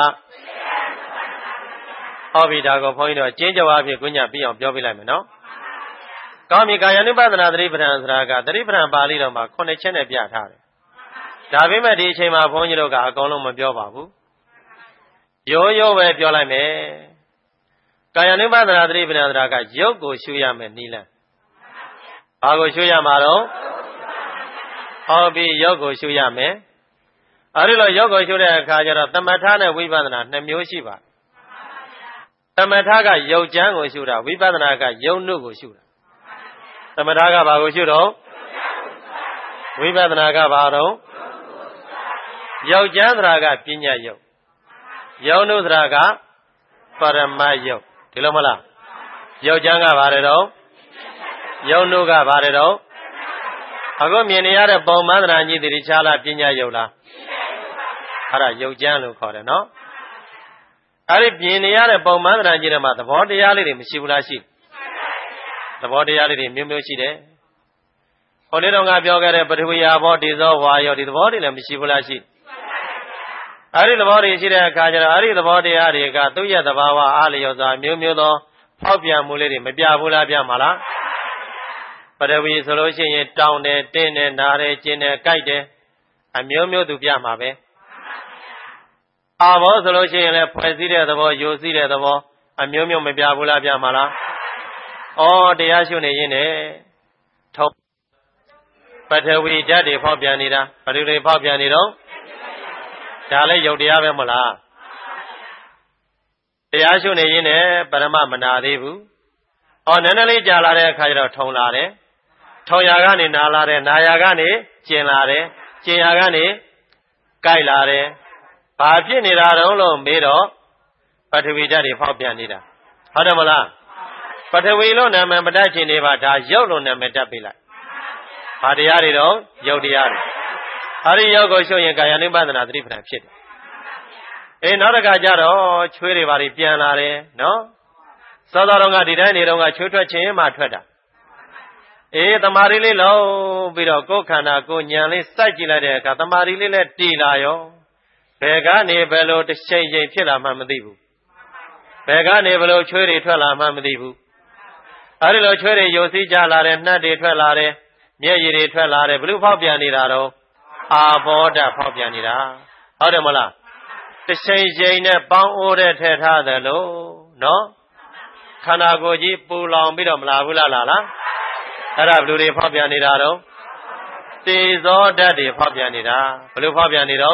Speaker 1: ဟောပြီးဒါကိုဘုန်းကြီးတို့ကျင်းကြွားအဖြစ်ကွညပြအောင်ပြောပြလိုက်မယ်နော်ကောင်းပြီကာယ ानु ပဒနာသတိပဋ္ဌာန်ဆိုတာကသတိပဋ္ဌာန်ပါဠိတော်မှာခုနှစ်ချက်နဲ့ပြထားတယ်ဒါပေမဲ့ဒီအချိန်မှာဘုန်းကြီးတို့ကအကုန်လုံးမပြောပါဘူးရိုးရိုးပဲပြောလိုက်မယ်ကာယ ानु ပဒနာသတိပဋ္ဌာန်ဆိုတာကရုပ်ကိုရှုရမယ်နိလန်းဘာကိုရှုရမှာတော့ဟောပြီးရုပ်ကိုရှုရမယ်အဲဒီလိုရုပ်ကိုရှုတဲ့အခါကျတော့သမထနဲ့ဝိပဿနာနှစ်မျိုးရှိပါတယ်သမထကရုပ်ကြမ်းကိုရှုတာဝိပဿနာကရုပ်နုကိုရှုတာသမထကဘာကိုရှုတော့ဝိပဿနာကဘာတော့ရုပ်ကြမ်းဆိုတာကပညာရုပ်ရုပ်နုဆိုတာကပရမတ်ရုပ်ဒီလိုမလားရုပ်ကြမ်းကဘာလဲတော့ရုပ်နုကဘာလဲတော့အခုမြင်နေရတဲ့ပုံမှန်သဏ္ဍာန်ကြီးတိချာလားပညာရုပ်လားအဲ့ဒါရုပ်ကြမ်းလို့ခေါ်တယ်နော်အဲ့ဒီမြင်နေရတဲ့ပုံမှန်သဏ္ဍာန်ကြီးတွေမှာသဘောတရားလေးတွေမရှိဘူးလားရှိသဘောတရားလေးတွေမျိုးမျိုးရှိတယ်ဟိုနေ့တော့ငါပြောခဲ့တဲ့ပထဝီယာဘောဒီဇောဝါယောဒီသဘောတွေလည်းမရှိဘူးလားရှိအဲ့ဒီသဘောတွေရှိတဲ့အခါကျတော့အဲ့ဒီသဘောတရားတွေကသူ့ရဲ့သဘာဝအားလျော်စွာမျိုးမျိုးသောဖောက်ပြန်မှုလေးတွေမပြဘူးလားပြမှာလားပထဝီဆိုလို့ရှိရင်တောင်းတယ်တင်းတယ်နားတယ်ကျင်းတယ်ကြိုက်တယ်အမျိုးမျိုးသူပြမှာပဲအာဘောဆိုလို့ရှိရင်လည်းဖွဲ့စည်းတဲ့သဘောယိုစည်းတဲ့သဘောအမျိုးမျိုးမပြဘူးလားပြမှာလားဩတရားရှုနေရင်နဲ့ထုံးပထဝီဓာတ်တွေဖောက်ပြန်နေတာဘယ်လိုတွေဖောက်ပြန်နေတော့ဒါလည်းယုတ်တရားပဲမလားတရားရှုနေရင်နဲ့ပရမမနာသေးဘူးဩနည်းနည်းလေးကြာလာတဲ့အခါကျတော့ထုံလာတယ်ထောင်ရာကနေနာလာတယ်နာရာကနေကျင်လာတယ်ကျင်ရာကနေကြိုက်လာတယ်ဘာဖြစ်နေတာတုံးလို့မေးတော့ပထဝီဓာတ်တွေဖောက်ပြန်နေတာဟုတ်တယ်မလားပထဝီလို့နာမည်မတတ်ချင်နေပါဒါရုပ်လို့နာမည်တက်ပေးလိုက်ဘာတရားတွေတော့ရုပ်တရားတွေအဲဒီရုပ်ကိုရှုရင်ကာယ ानु ပဒနာသတိပဋ္ဌာန်ဖြစ်တယ်အေးနောက်တစ်ခါကျတော့ချွေးတွေဘာတွေပြန်လာတယ်နော်စောစောတုန်းကဒီတိုင်းနေတုန်းကချွေးထွက်ခြင်းမှထွက်တာအေးတမာရီလေးလုံးပြီးတော့ကိုယ်ခန္ဓာကိုယ်ဉာဏ်လေးစိုက်ကြည့်လိုက်တဲ့အခါတမာရီလေးလည်းတည်လာရောဘယ်ကနေဘယ်လိုတစ်ချိန်ချိန်ဖြစ်လာမှမသိဘူးဘယ်ကနေဘယ်လိုချွေးတွေထွက်လာမှမသိဘူးအဲဒီလိုချွေးတွေယိုစီးကြလာတယ်နှက်တွေထွက်လာတယ်မျက်ရည်တွေထွက်လာတယ်ဘလို့ဖောက်ပြန်နေတာတော့အာဘောဓဖောက်ပြန်နေတာဟုတ်တယ်မလားတစ်ချိန်ချိန်နဲ့ပေါင်းအိုးတဲ့ထည့်ထားတယ်လို့နော်ခန္ဓာကိုယ်ကြီးပူလောင်ပြီးတော့မလာဘူးလားလားလားအဲ့ဒါဘလူတွေဖောက်ပြန်နေတာတော့တေဇောဓာတ်တွေဖောက်ပြန်နေတာဘလို့ဖောက်ပြန်နေတော့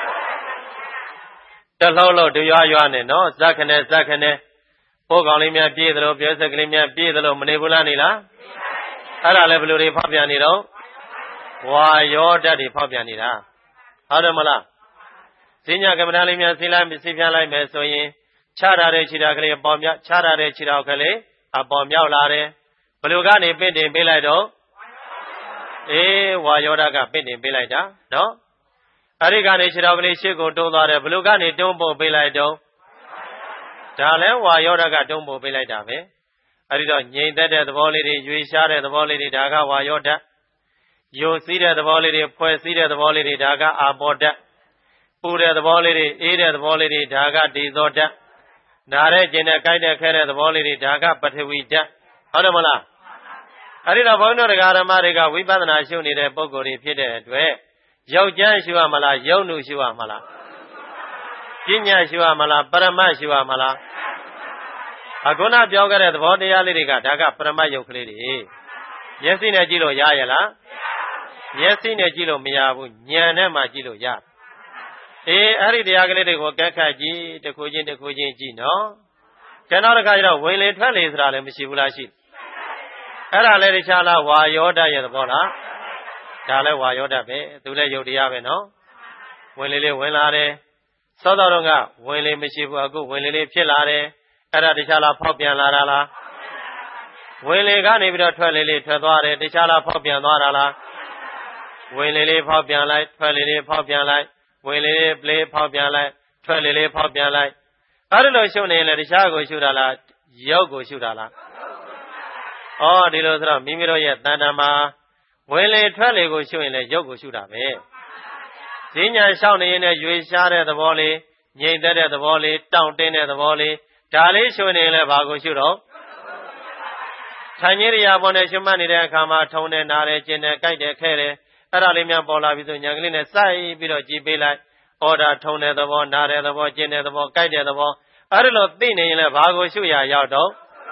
Speaker 1: တလှုပ်လို့တရားရွာနေနော်ဇက်ခနဲ့ဇက်ခနဲ့ပိုးကောင်လေးများပြေးသလိုပြောစက်ကလေးများပြေးသလိုမနေဘူးလားနေလားအဲ့ဒါလည်းဘလူတွေဖောက်ပြန်နေတော့ဝါယောဓာတ်တွေဖောက်ပြန်နေတာဟုတ်တယ်မလားဈဉ္ညာကမ္မဋ္ဌာန်းလေးများစီလိုက်စီပြန်လိုက်မယ်ဆိုရင်ခြားထားတဲ့ခြေထောက်ကလေးပေါ်မြောက်ခြားထားတဲ့ခြေထောက်ကလေးအပေါ်မြောက်လာတယ်ဘလူကနေပင့်တင်ပေးလိုက်တော့အေးဝါယောဓာတ်ကပင့်တင်ပေးလိုက်တာနော်အဲ့ဒီကနေခြေထောက်ကလေးရှေ့ကိုတွန်းသွားတယ်ဘလူကနေတွန်းပို့ပေးလိုက်တော့ဒါလည်းဝါယောဓာတ်ကတွန်းပို့ပေးလိုက်တာပဲအဲ့ဒီတော့ငြိမ်သက်တဲ့သဘောလေးတွေရွေရှားတဲ့သဘောလေးတွေဒါကဝါယောဓာတ်ယိုစီးတဲ့သဘောလေးတွေဖွဲ့စည်းတဲ့သဘောလေးတွေဒါကအာဘောဓာတ်ပူတဲ့သဘောလေးတွေအေးတဲ့သဘောလေးတွေဒါကဒေဇောဓာတ်နားတဲ့ကျင်တဲ့ကြိုက်တဲ့ခဲတဲ့သဘောလေးတွေဒါကပထဝီဓာတ်ဟုတ်တယ်မလားအဲ့ဒီတော့ဘုန်းတော်တရားဓမ္မတွေကဝိပဿနာရှုနေတဲ့ပုဂ္ဂိုလ်တွေဖြစ်တဲ့အတွက်ယောက်ျားရှုရမလားယုံနုရှုရမလားပညာရှုရမလားပရမတ်ရှုရမလားအခုနပြောခဲ့တဲ့သဘောတရားလေးတွေကဒါကပရမတ်ယုတ်ကလေးတွေမျက်စိနဲ့ကြည့်လို့ရရလားမျက်စိနဲ့ကြည့်လို့မရဘူးဉာဏ်နဲ့မှကြည့်လို့ရအေးအဲ့ဒီတရားကလေးတွေကိုကက်ခတ်ကြည့်တစ်ခုချင်းတစ်ခုချင်းကြည့်နော်ကျွန်တော်တခါကျတော့ဝင်လေထွက်လေဆိုတာလည်းမရှိဘူးလားရှိအဲ့ဒါလည်းတခြားလားဝါယောဓာတ်ရဲ့သဘောလားဒါလည်းဝါယောဓာတ်ပဲသူလည်းယုတ်တရားပဲနော်ဝင်လေလေးဝင်လာတယ်စောစောတုန်းကဝင်လေမရှိဘူးအခုဝင်လေလေးဖြစ်လာတယ်အဲ့ဒါတခြားလားဖောက်ပြန်လာတာလားဝင်လေကနေပြီးတော့ထွက်လေလေးထွက်သွားတယ်တခြားလားဖောက်ပြန်သွားတာလားဝင်လေလေးဖောက်ပြန်လိုက်ထွက်လေလေးဖောက်ပြန်လိုက်ဝင်လေလေးပလေးဖောက်ပြန်လိုက်ထွက်လေလေးဖောက်ပြန်လိုက်အဲ့ဒီလိုရှုနေရင်လည်းတခြားကိုရှုတာလားရုပ်ကိုရှုတာလားဩဒီလိုဆိုတော့မိမိတို့ရဲ့တဏ္ဍာမှာဝင်လေထွက်လေကိုရှုရင်လည်းရုပ်ကိုရှုတာပဲဈဉ္ညာလျှောက်နေရင်လည်းရွေရှားတဲ့သဘောလေးငြိမ်သက်တဲ့သဘောလေးတောင့်တင်းတဲ့သဘောလေးဒါလေးရှုနေရင်လည်းဘာကိုရှုတော့ထိုင်ကြီးရိယာပေါ်နဲ့ရှုမှတ်နေတဲ့အခါမှာထုံတယ်နားတယ်ကျင်တယ်ကြိုက်တယ်ခဲတယ်အဲ့ဒါလေးများပေါ်လာပြီဆိုညာကလေးနဲ့စိုက်ပြီးတော့ကြည်ပေးလိုက်ဩဒါထုံတဲ့သဘောနားတဲ့သဘောကျင်တဲ့သဘောကြိုက်တဲ့သဘောအဲ့ဒီလိုသိနေရင်လည်းဘာကိုရှုရရောက်တော့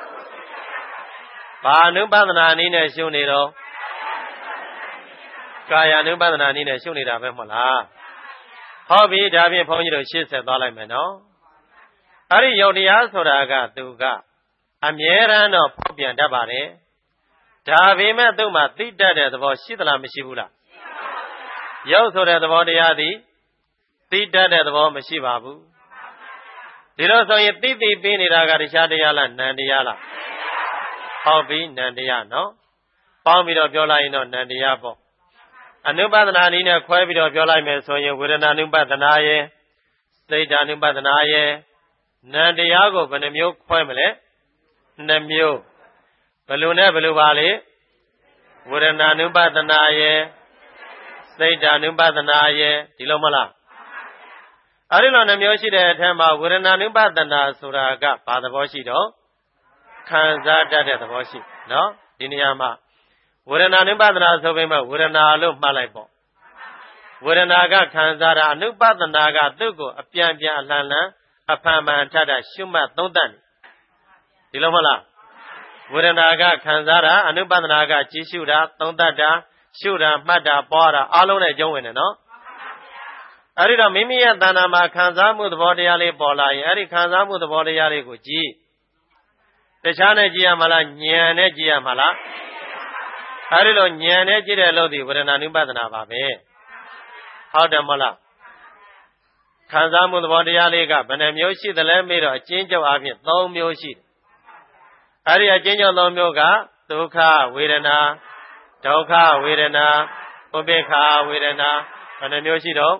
Speaker 1: ဘာအနုပဒနာနည်းနဲ့ရှုနေတော့ကာယ ानु ပဒနာနည်းနဲ့ရှုနေတာပဲမဟုတ်လားဟောပြီဒါဖြင့်ဘုန်းကြီးတို့ရှေ့ဆက်သွားလိုက်မယ်နော်အဲ့ဒီယုတ်တရားဆိုတာကသူကအမြဲတမ်းတော့ဖောက်ပြန်တတ်ပါတယ်ဒါပေမဲ့သူ့မှာသိတတ်တဲ့သဘောရှိသလားမရှိဘူးလားယုတ်ဆိုတဲ့သဘောတရားသည်သိတတ်တဲ့သဘောမရှိပါဘူးဒီလိုဆိုရင်သိသိပြီးနေတာကတရားတရားလားနံတရားလားဟောပြီနံတရားနော်ပေါင်းပြီးတော့ပြောလိုက်ရင်တော့နံတရားပေါ့အနုပဒနာနည်းနဲ့ခွဲပြီးတော့ပြောလိုက်မယ်ဆိုရင်ဝေဒနာနုပဒနာရဲ့စိတ်ဓာနုပဒနာရဲ့နံတရားကိုဘယ်နှမျိုးခွဲမလဲနှစ်မျိုးဘယ်လိုနဲ့ဘယ်လိုပါလေဝေဒနာနုပဒနာရဲ့စိတ်ဓာနုပဒနာရဲ့ဒီလိုမလားအဲ့ဒီလိုနှမျိုးရှိတဲ့အထက်မှာဝေဒနာနုပဒနာဆိုတာကဘာသဘောရှိတော့ခံစားတတ်တဲ့သဘောရှိနော်ဒီနေရာမှာဝေဒနာနုပဒနာဆိုပေမဲ့ဝေဒနာလို့မှတ်လိုက်ပေါ့ဝေဒနာကခံစားတာအနုပဒနာကသူ့ကိုအပြန်ပြန်အလှန်လှန်အဖန်မှန်ထတာရှုမှတ်သုံးသပ်ဒီလိုမလားဝေဒနာကခံစားတာအနုပဒနာကကြည့်ရှုတာသုံးသပ်တာရှုတာမှတ်တာပွားတာအားလုံးနဲ့အကျုံးဝင်တယ်နော်အဲ့ဒီတော့မိမိရဲ့တဏ္ဍာမှာခံစားမှုသဘောတရားလေးပေါ်လာရင်အဲ့ဒီခံစားမှုသဘောတရားလေးကိုကြည့်တခြားနဲ့ကြည့်ရမလားဉာဏ်နဲ့ကြည့်ရမလားအဲ့ဒီလိုဉာဏ်နဲ့ကြည့်တဲ့အလုပ်ဒီဝေဒနာနုပဒနာပါပဲဟုတ်တယ်မလားခံစားမှုသဘောတရားလေးကဘယ်နှမျိုးရှိသလဲမေးတော့အချင်းချုပ်အဖြစ်သုံးမျိုးရှိတယ်အဲ့ဒီအချင်းချုပ်သုံးမျိုးကဒုက္ခဝေဒနာဒုက္ခဝေဒနာဥပေက္ခဝေဒနာဘယ်နှမျိုးရှိတော့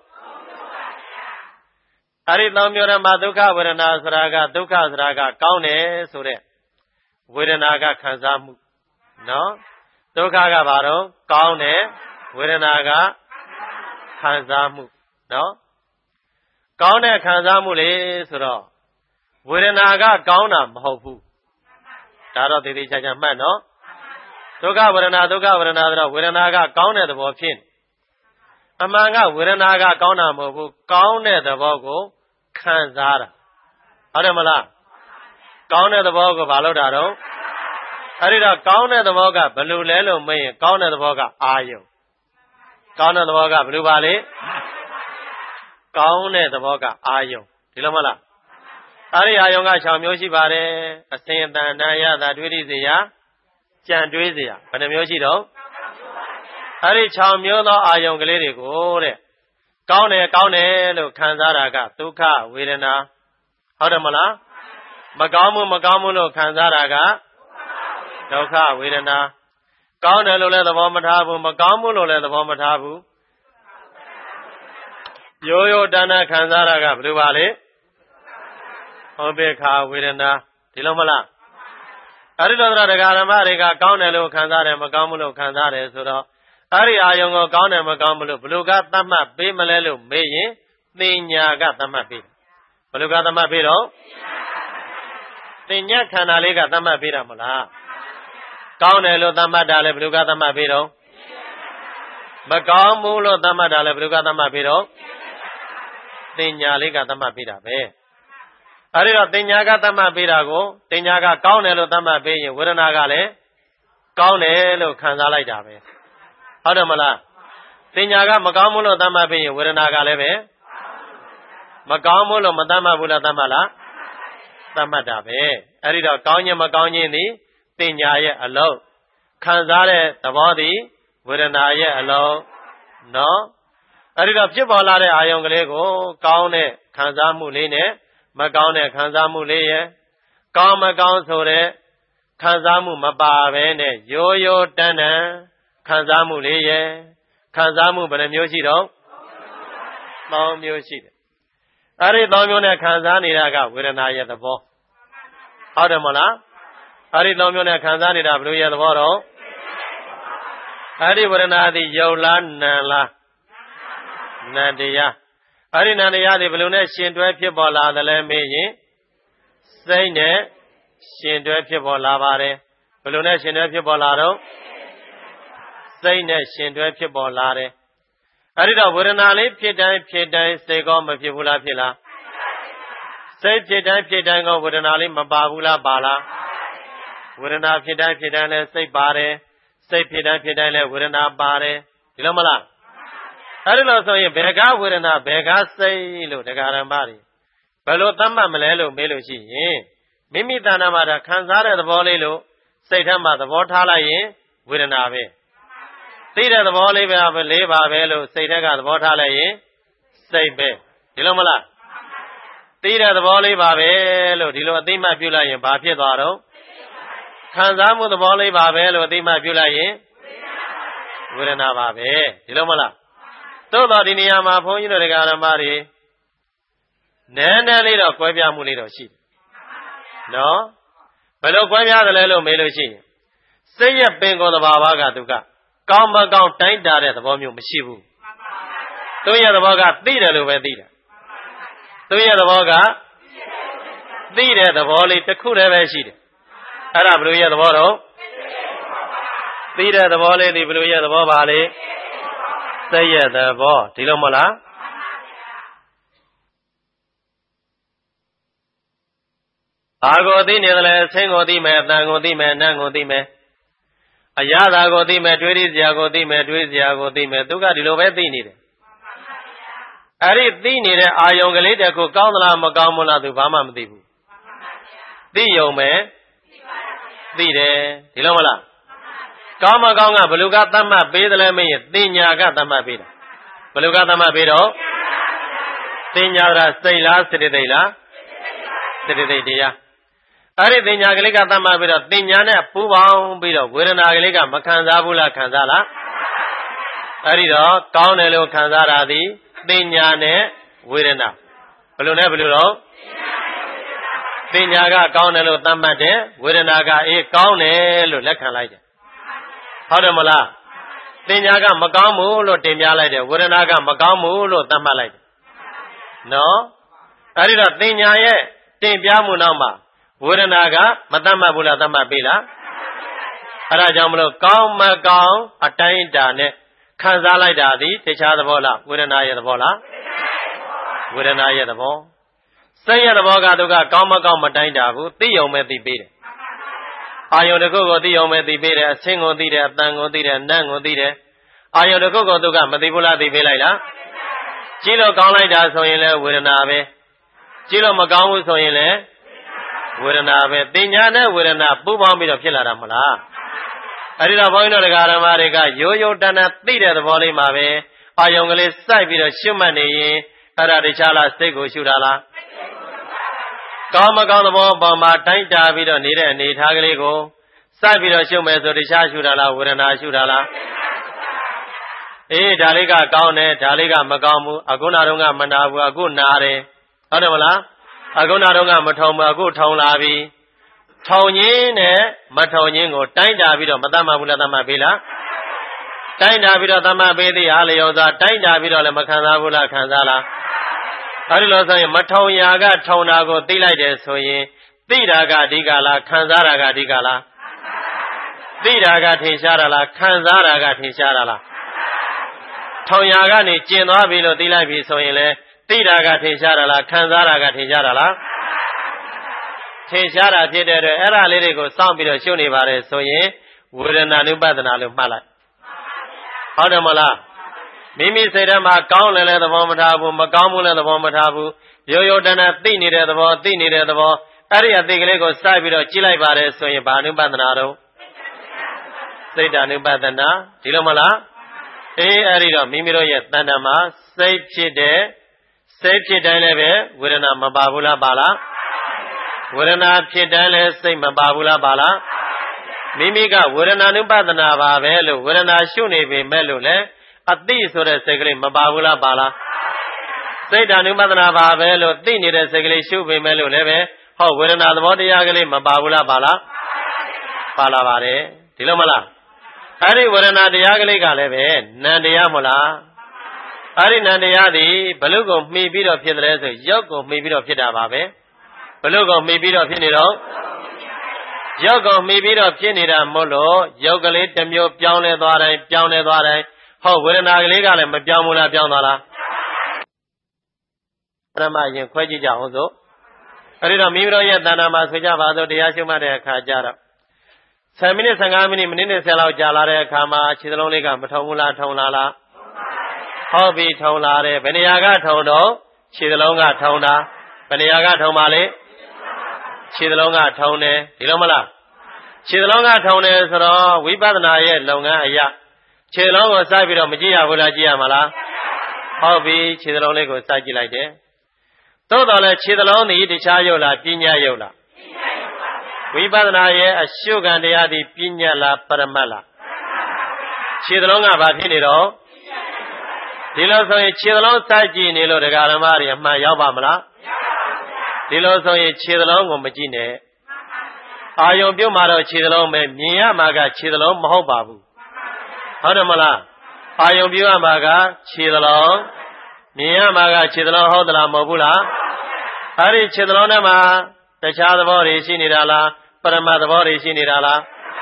Speaker 1: အဲ့ဒီသုံးမျိုးထဲမှာဒုက္ခဝေဒနာဆိုတာကဒုက္ခဆိုတာကကောင်းတယ်ဆိုတဲ့ဝေဒနာကခံစားမှုနော်ဒုက္ခကဘာတော့ကောင်းတယ်ဝေဒနာကခံစားမှုနော်ကောင်းတဲ့ခံစားမှုလေဆိုတော့ဝေဒနာကကောင်းတာမဟုတ်ဘူးဒါတော့တည်တည်ချာချာမှတ်နော်ဒုက္ခဝေဒနာဒုက္ခဝေဒနာဆိုတော့ဝေဒနာကကောင်းတဲ့သဘောဖြစ်အမှန်ကဝေဒနာကကောင်းတာမဟုတ်ဘူးကောင်းတဲ့သဘောကိုခံစားတာဟုတ်တယ်မလားကောင်းတဲ့သဘောကိုဘာလို့တာတော့အဲ့ဒီတော့ကောင်းတဲ့သဘောကဘယ်လိုလဲလို့မေးရင်ကောင်းတဲ့သဘောကအာယုံကောင်းတဲ့သဘောကဘယ်လိုပါလဲကောင်းတဲ့သဘောကအာယုံဒီလိုမလားအဲ့ဒီအာယုံက၆မျိုးရှိပါတယ်အစင်တန်တန်ရတာတွေးရစေရကြံတွေးစေရဘယ်နှမျိုးရှိတော့အဲ့ဒီ၆မျိုးသောအာယုံကလေးတွေကိုတဲ့ကောင်းတယ်ကောင်းတယ်လို့ခံစားတာကဒုက္ခဝေဒနာဟုတ်တယ်မလားမကောင်းမှုမကောင်းမှုလို့ခံစားတာကဒုက္ခဝေဒနာကောင်းတယ်လို့လည်းသဘောမထားဘူးမကောင်းမှုလို့လည်းသဘောမထားဘူးရိုးရိုးတဏ္ဍခံစားတာကဘယ်လိုပါလဲဥပေက္ခဝေဒနာဒီလိုမလားအဲ့ဒီလိုသရတရားဓမ္မတွေကကောင်းတယ်လို့ခံစားတယ်မကောင်းဘူးလို့ခံစားတယ်ဆိုတော့အဲ့ဒီအာယုံကိုကောင်းတယ်မကောင်းဘူးလို့ဘယ်လိုကသတ်မှတ်ပေးမလဲလို့မေးရင်သင်ညာကသတ်မှတ်ပေးဘယ်လိုကသတ်မှတ်ပေးတော့သင်ညာခန္ဓာလေးကသတ်မှတ်ပေးတာမလားကောင်းတယ်လို့သတ်မှတ်တာလည်းဘယ်လိုကသတ်မှတ်ပေးတော့မကောင်းဘူးလို့သတ်မှတ်တာလည်းဘယ်လိုကသတ်မှတ်ပေးတော့သင်ညာလေးကသတ်မှတ်ပေးတာပဲအဲ့ဒီတော့သင်ညာကသတ်မှတ်ပေးတာကိုသင်ညာကကောင်းတယ်လို့သတ်မှတ်ပေးရင်ဝေဒနာကလည်းကောင်းတယ်လို့ခံစားလိုက်တာပဲဟုတ်တယ်မလားသင်ညာကမကောင်းဘူးလို့သတ်မှတ်ပေးရင်ဝေဒနာကလည်းပဲမကောင်းဘူးလို့မသတ်မှတ်ဘူးလားသတ်မှတ်လားသတ်မှတ်တာပဲအဲ့ဒီတော့ကောင်းခြင်းမကောင်းခြင်းသည်သင်ညာရဲ့အလုံးခံစားတဲ့သဘောသည်ဝေဒနာရဲ့အလုံးနော်အဲ့ဒီတော့ဖြစ်ပေါ်လာတဲ့အာယုံကလေးကိုကောင်းတဲ့ခံစားမှုလေးနဲ့မကောင်းတဲ့ခံစားမှုလေးရဲ့ကောင်းမကောင်းဆိုတဲ့ခံစားမှုမပါဘဲနဲ့ရိုးရိုးတန်းတန်းခံစားမှုလေးရဲ့ခံစားမှုဘယ်နှမျိုးရှိတော့သုံးမျိုးရှိတယ်အဲ့ဒီသုံးမျိုးနဲ့ခံစားနေတာကဝေဒနာရဲ့သဘောဟုတ်တယ်မလားအဲ့ဒီသုံးမျိုးနဲ့ခံစားနေတာဘယ်လိုရဲ့သဘောတော့အဲ့ဒီဝေဒနာသည်ယုတ်လားနံလားနံတရားအဲ့ဒီနံတရားသည်ဘယ်လိုနဲ့ရှင်တွဲဖြစ်ပေါ်လာသလဲမေးရင်စိတ်နဲ့ရှင်တွဲဖြစ်ပေါ်လာပါတယ်ဘယ်လိုနဲ့ရှင်တွဲဖြစ်ပေါ်လာတော့စိတ်နဲ့ရှင်တွဲဖြစ်ပေါ်လာတယ်အဲ့ဒီတော့ဝေဒနာလေးဖြစ်တိုင်းဖြစ်တိုင်းစိတ်ကောမဖြစ်ဘူးလားဖြစ်လားစိတ်ဖြစ်တိုင်းဖြစ်တိုင်းကောဝေဒနာလေးမပါဘူးလားပါလားဝေဒနာဖြစ်တိုင်းဖြစ်တိုင်းလဲစိတ်ပါတယ်စိတ်ဖြစ်တိုင်းဖြစ်တိုင်းလဲဝေဒနာပါတယ်ဒီလိုမလားအဲ့ဒီလိုဆိုရင်ဘယ်ကဝေဒနာဘယ်ကစိတ်လို့တရားဓမ္မတွေဘယ်လိုသတ်မှတ်မလဲလို့မေးလို့ရှိရင်မိမိတဏ္ဍာမှာဒါခံစားတဲ့သဘောလေးလို့စိတ်ထဲမှာသဘောထားလိုက်ရင်ဝေဒနာပဲသိတဲ့သဘောလေးပဲလေးပါပဲလို့စိတ်ထဲကသဘောထားလိုက်ရင်စိတ်ပဲဒီလိုမလားသိတဲ့သဘောလေးပါပဲလို့ဒီလိုအသိမှတ်ပြုလိုက်ရင်ဘာဖြစ်သွားတော့ခံစားမှုသဘောလေးပါပဲလို့အသိမှတ်ပြုလိုက်ရင်ဝေဒနာပါပဲဒီလိုမလားသို့တော်ဒီနေရာမှာဘုန်းကြီးတို့တရားဓမ္မတွေနည်းနည်းလေးတော့ကွဲပြားမှုလေးတော့ရှိတယ်နော်ဘယ်လိုကွဲပြားသလဲလို့မေးလို့ရှိရင်စိတ်ရဲ့ပင်ကိုယ်သဘာဝကသူကကောင်းမကောင်းတိုင်းတာတဲ့သဘောမျိုးမရှိဘူးသူရဲ့သဘောကသိတယ်လို့ပဲသိတယ်သူရဲ့သဘောကသိတဲ့သဘောလေးတစ်ခုတည်းပဲရှိတယ်အဲ့ဒါဘယ်လိုရဲ့သဘောတော့သိတဲ့သဘောလေးဒီဘယ်လိုရဲ့သဘောပါလဲစိတ်ရဲ့သဘောဒီလိုမလားအာကိုသိနေတယ်လေဆင်းကိုသိမယ်အတန်ကိုသိမယ်နာမ်ကိုသိမယ်အရာသာကိုသိမယ်တွေးရစရာကိုသိမယ်တွေးစရာကိုသိမယ်သူကဒီလိုပဲသိနေတယ်အဲ့ဒီသိနေတဲ့အာယုံကလေးတခုကောင်းသလားမကောင်းဘူးလားသူဘာမှမသိဘူးသိယုံပဲသိတယ်ဒီလိုမလားကောင်းမကောင်းကဘလူကသတ်မှတ်ပေးတယ်လဲမင်းရဲ့တင်ညာကသတ်မှတ်ပေးတာဘလူကသတ်မှတ်ပေးတော့တင်ညာကစိတ်လားစေတသိက်လားစေတသိက်တရားအဲ့ဒီတင်ညာကလေးကသတ်မှတ်ပြီးတော့တင်ညာနဲ့ပူပေါင်းပြီးတော့ဝေဒနာကလေးကမခံစားဘူးလားခံစားလားအဲ့ဒီတော့ကောင်းတယ်လို့ခံစားတာသည်တင်ညာနဲ့ဝေဒနာဘယ်လိုနဲ့ဘယ်လိုတော့တင်ညာကကောင်းတယ်လို့သတ်မှတ်တယ်ဝေဒနာကအေးကောင်းတယ်လို့လက်ခံလိုက်တယ်ဟုတ်တယ်မလားတင်ညာကမကောင်းဘူးလို့တင်ပြလိုက်တယ်ဝေဒနာကမကောင်းဘူးလို့သတ်မှတ်လိုက်တယ်နော်အဲ့ဒီတော့တင်ညာရဲ့တင်ပြမှုနောက်မှာဝေဒနာကမသတ်မှတ်ဘူးလားသတ်မှတ်ပြီလားအဲ့ဒါကြောင့်မလို့ကောင်းမကောင်းအတိုင်းအတာနဲ့ခံစားလိုက်တာဒီတခြားသဘောလားဝေဒနာရဲ့သဘောလားဝေဒနာရဲ့သဘောစိတ်ရဲ့သဘောကသူကကောင်းမကောင်းမတိုင်းတာဘူးသိုံမဲ့သိပေးတယ်အာယုန်တစ်ခုကိုသိုံမဲ့သိပေးတယ်အဆင်းကိုသိတယ်အတန်ကိုသိတယ်နတ်ကိုသိတယ်အာယုန်တစ်ခုကိုသူကမသိဘူးလားသိပေးလိုက်လားကြည့်လို့ကောင်းလိုက်တာဆိုရင်လည်းဝေဒနာပဲကြည့်လို့မကောင်းဘူးဆိုရင်လည်းဝေဒနာပဲတင်ညာနဲ့ဝေဒနာပူးပေါင်းပြီးတော့ဖြစ်လာတာမလားအဲ့ဒီတော့ဘုန်းကြီးတို့ဓမ္မတွေကရိုးရိုးတန်းတန်းသိတဲ့သဘောလေးမှာပဲအာယုံကလေးစိုက်ပြီးတော့ရှုမှတ်နေရင်အဲ့ဒါတခြားလားစိတ်ကိုရှုတာလားကောင်းမကောင်းသဘောပေါ်မှာတိုင်းတာပြီးတော့နေတဲ့အနေထားကလေးကိုစိုက်ပြီးတော့ရှုမယ်ဆိုတခြားရှုတာလားဝေဒနာရှုတာလားအေးဒါလေးကကောင်းတယ်ဒါလေးကမကောင်းဘူးအခုနာတော့ကမနာဘူးအခုနာတယ်ဟုတ်တယ်မလားအခုနာတော့ကမထုံဘူးအခုထုံလာပြီထုံရင်းနဲ့မထုံရင်းကိုတိုင်းတာပြီးတော့မတတ်မှဘူးလားတတ်မှပေးလားတိုင်းတာပြီးတော့တတ်မှပေးသည်ဟာလျော်စွာတိုင်းတာပြီးတော့လည်းမခံစားဘူးလားခံစားလားအဲဒီလိုဆိုရင်မထုံရာကထုံတာကိုသိလိုက်တယ်ဆိုရင်သိတာကအဓိကလားခံစားတာကအဓိကလားသိတာကထင်ရှားတာလားခံစားတာကထင်ရှားတာလားထုံရာကနေကျင်သွားပြီလို့သိလိုက်ပြီဆိုရင်လေသိတာကထင်ရှားတာလားခံစားတာကထင်ရှားတာလားထင်ရှားတာဖြစ်တဲ့အတွက်အဲ့ဒါလေးတွေကိုစောင့်ပြီးတော့ရှုနေပါတယ်ဆိုရင်ဝေဒနာနုပဒနာလို့မှတ်လိုက်ဟုတ်တယ်မလားမိမိစိတ်ထဲမှာကောင်းလည်းလည်းသဘောမထားဘူးမကောင်းဘူးလည်းသဘောမထားဘူးရိုးရိုးတန်းတန်းသိနေတဲ့သဘောသိနေတဲ့သဘောအဲ့ဒီအသိကလေးကိုစိုက်ပြီးတော့ကြည့်လိုက်ပါတယ်ဆိုရင်ဘာနုပဒနာတော့စိတ်ဓာနုပဒနာဒီလိုမလားအေးအဲ့ဒီတော့မိမိတို့ရဲ့တဏ္ဍာမှာစိတ်ဖြစ်တဲ့စိတ်ဖြစ်တိုင်းလည်းပဲဝေဒနာမပါဘူးလားပါလားဝေဒနာဖြစ်တိုင်းလည်းစိတ်မပါဘူးလားပါလားမိမိကဝေဒနာနုပဒနာပါပဲလို့ဝေဒနာရှုနေပေမဲ့လို့လည်းအသိဆိုတဲ့စိတ်ကလေးမပါဘူးလားပါလားစိတ်ဓာနုပဒနာပါပဲလို့သိနေတဲ့စိတ်ကလေးရှုပေမဲ့လို့လည်းပဲဟောဝေဒနာသဘောတရားကလေးမပါဘူးလားပါလားပါလာပါတယ်ဒီလိုမလားအဲ့ဒီဝေဒနာတရားကလေးကလည်းပဲနံတရားမလားအဲ့ဒီနံတရားသည်ဘလုကိုမှီပြီးတော့ဖြစ်တယ်ဆိုရုပ်ကိုမှီပြီးတော့ဖြစ်တာပါပဲဘလုကိုမှီပြီးတော့ဖြစ်နေတော့ရုပ်ကိုမှီပြီးတော့ဖြစ်နေတာမို့လို့ရုပ်ကလေးတစ်မျိုးပြောင်းလဲသွားတိုင်းပြောင်းလဲသွားတိုင်းဟောဝေဒနာကလေးကလည်းမပြောင်းဘူးလားပြောင်းသွားလားပရမရင်ခွဲကြည့်ကြအောင်စို့အဲ့ဒီတော့မိမိတို့ရဲ့တဏ္ဍာမှာဆိုကြပါစို့တရားရှုမှတ်တဲ့အခါကျတော့ဆယ်မိနစ်ဆယ်ငါးမိနစ်မိနစ်နဲ့ဆယ်လောက်ကြာလာတဲ့အခါမှာခြေစလုံးလေးကမထုံဘူးလားထုံလာလားဟုတ်ပြီထုံလာတယ်ဘယ်နေရာကထုံတော့ခြေစလုံးကထုံတာဘယ်နေရာကထုံပါလဲခြေစလုံးကထုံတယ်ဒီလိုမလားခြေစလုံးကထုံတယ်ဆိုတော့ဝိပဿနာရဲ့လုပ်ငန်းအရာခြေစလုံးကိုစိုက်ပြီးတော့မကြည့်ရဘူးလားကြည့်ရမှာလားဟုတ်ပြီခြေစလုံးလေးကိုစိုက်ကြည့်လိုက်တယ်သို့တော်လည်းခြေစလုံးသည်တခြားရုပ်လားပညာရုပ်လားဝိပဿနာရဲ့အရှုခံတရားသည်ပညာလားပရမတ်လားခြေစလုံးကဘာဖြစ်နေတော့ဒီလိုဆိုရင်ခြေစလုံးစိုက်ကြည့်နေလို့ဒကာဓမ္မတွေအမှန်ရောက်ပါမလားဒီလိုဆိုရင်ခြေစလုံးကိုမကြည့်နဲ့အာယုံပြုတ်မှာတော့ခြေစလုံးပဲမြင်ရမှာကခြေစလုံးမဟုတ်ပါဘူးဟုတ်တယ်မလားအာယုံပြုတ်ရမှာကခြေစလုံးမြင်ရမှာကခြေစလုံးဟုတ်သလားမဟုတ်ဘူးလားအဲ့ဒီခြေစလုံးထဲမှာတခြားသဘောတွေရှိနေတာလားပရမတ်သဘောတွေရှိနေတာလား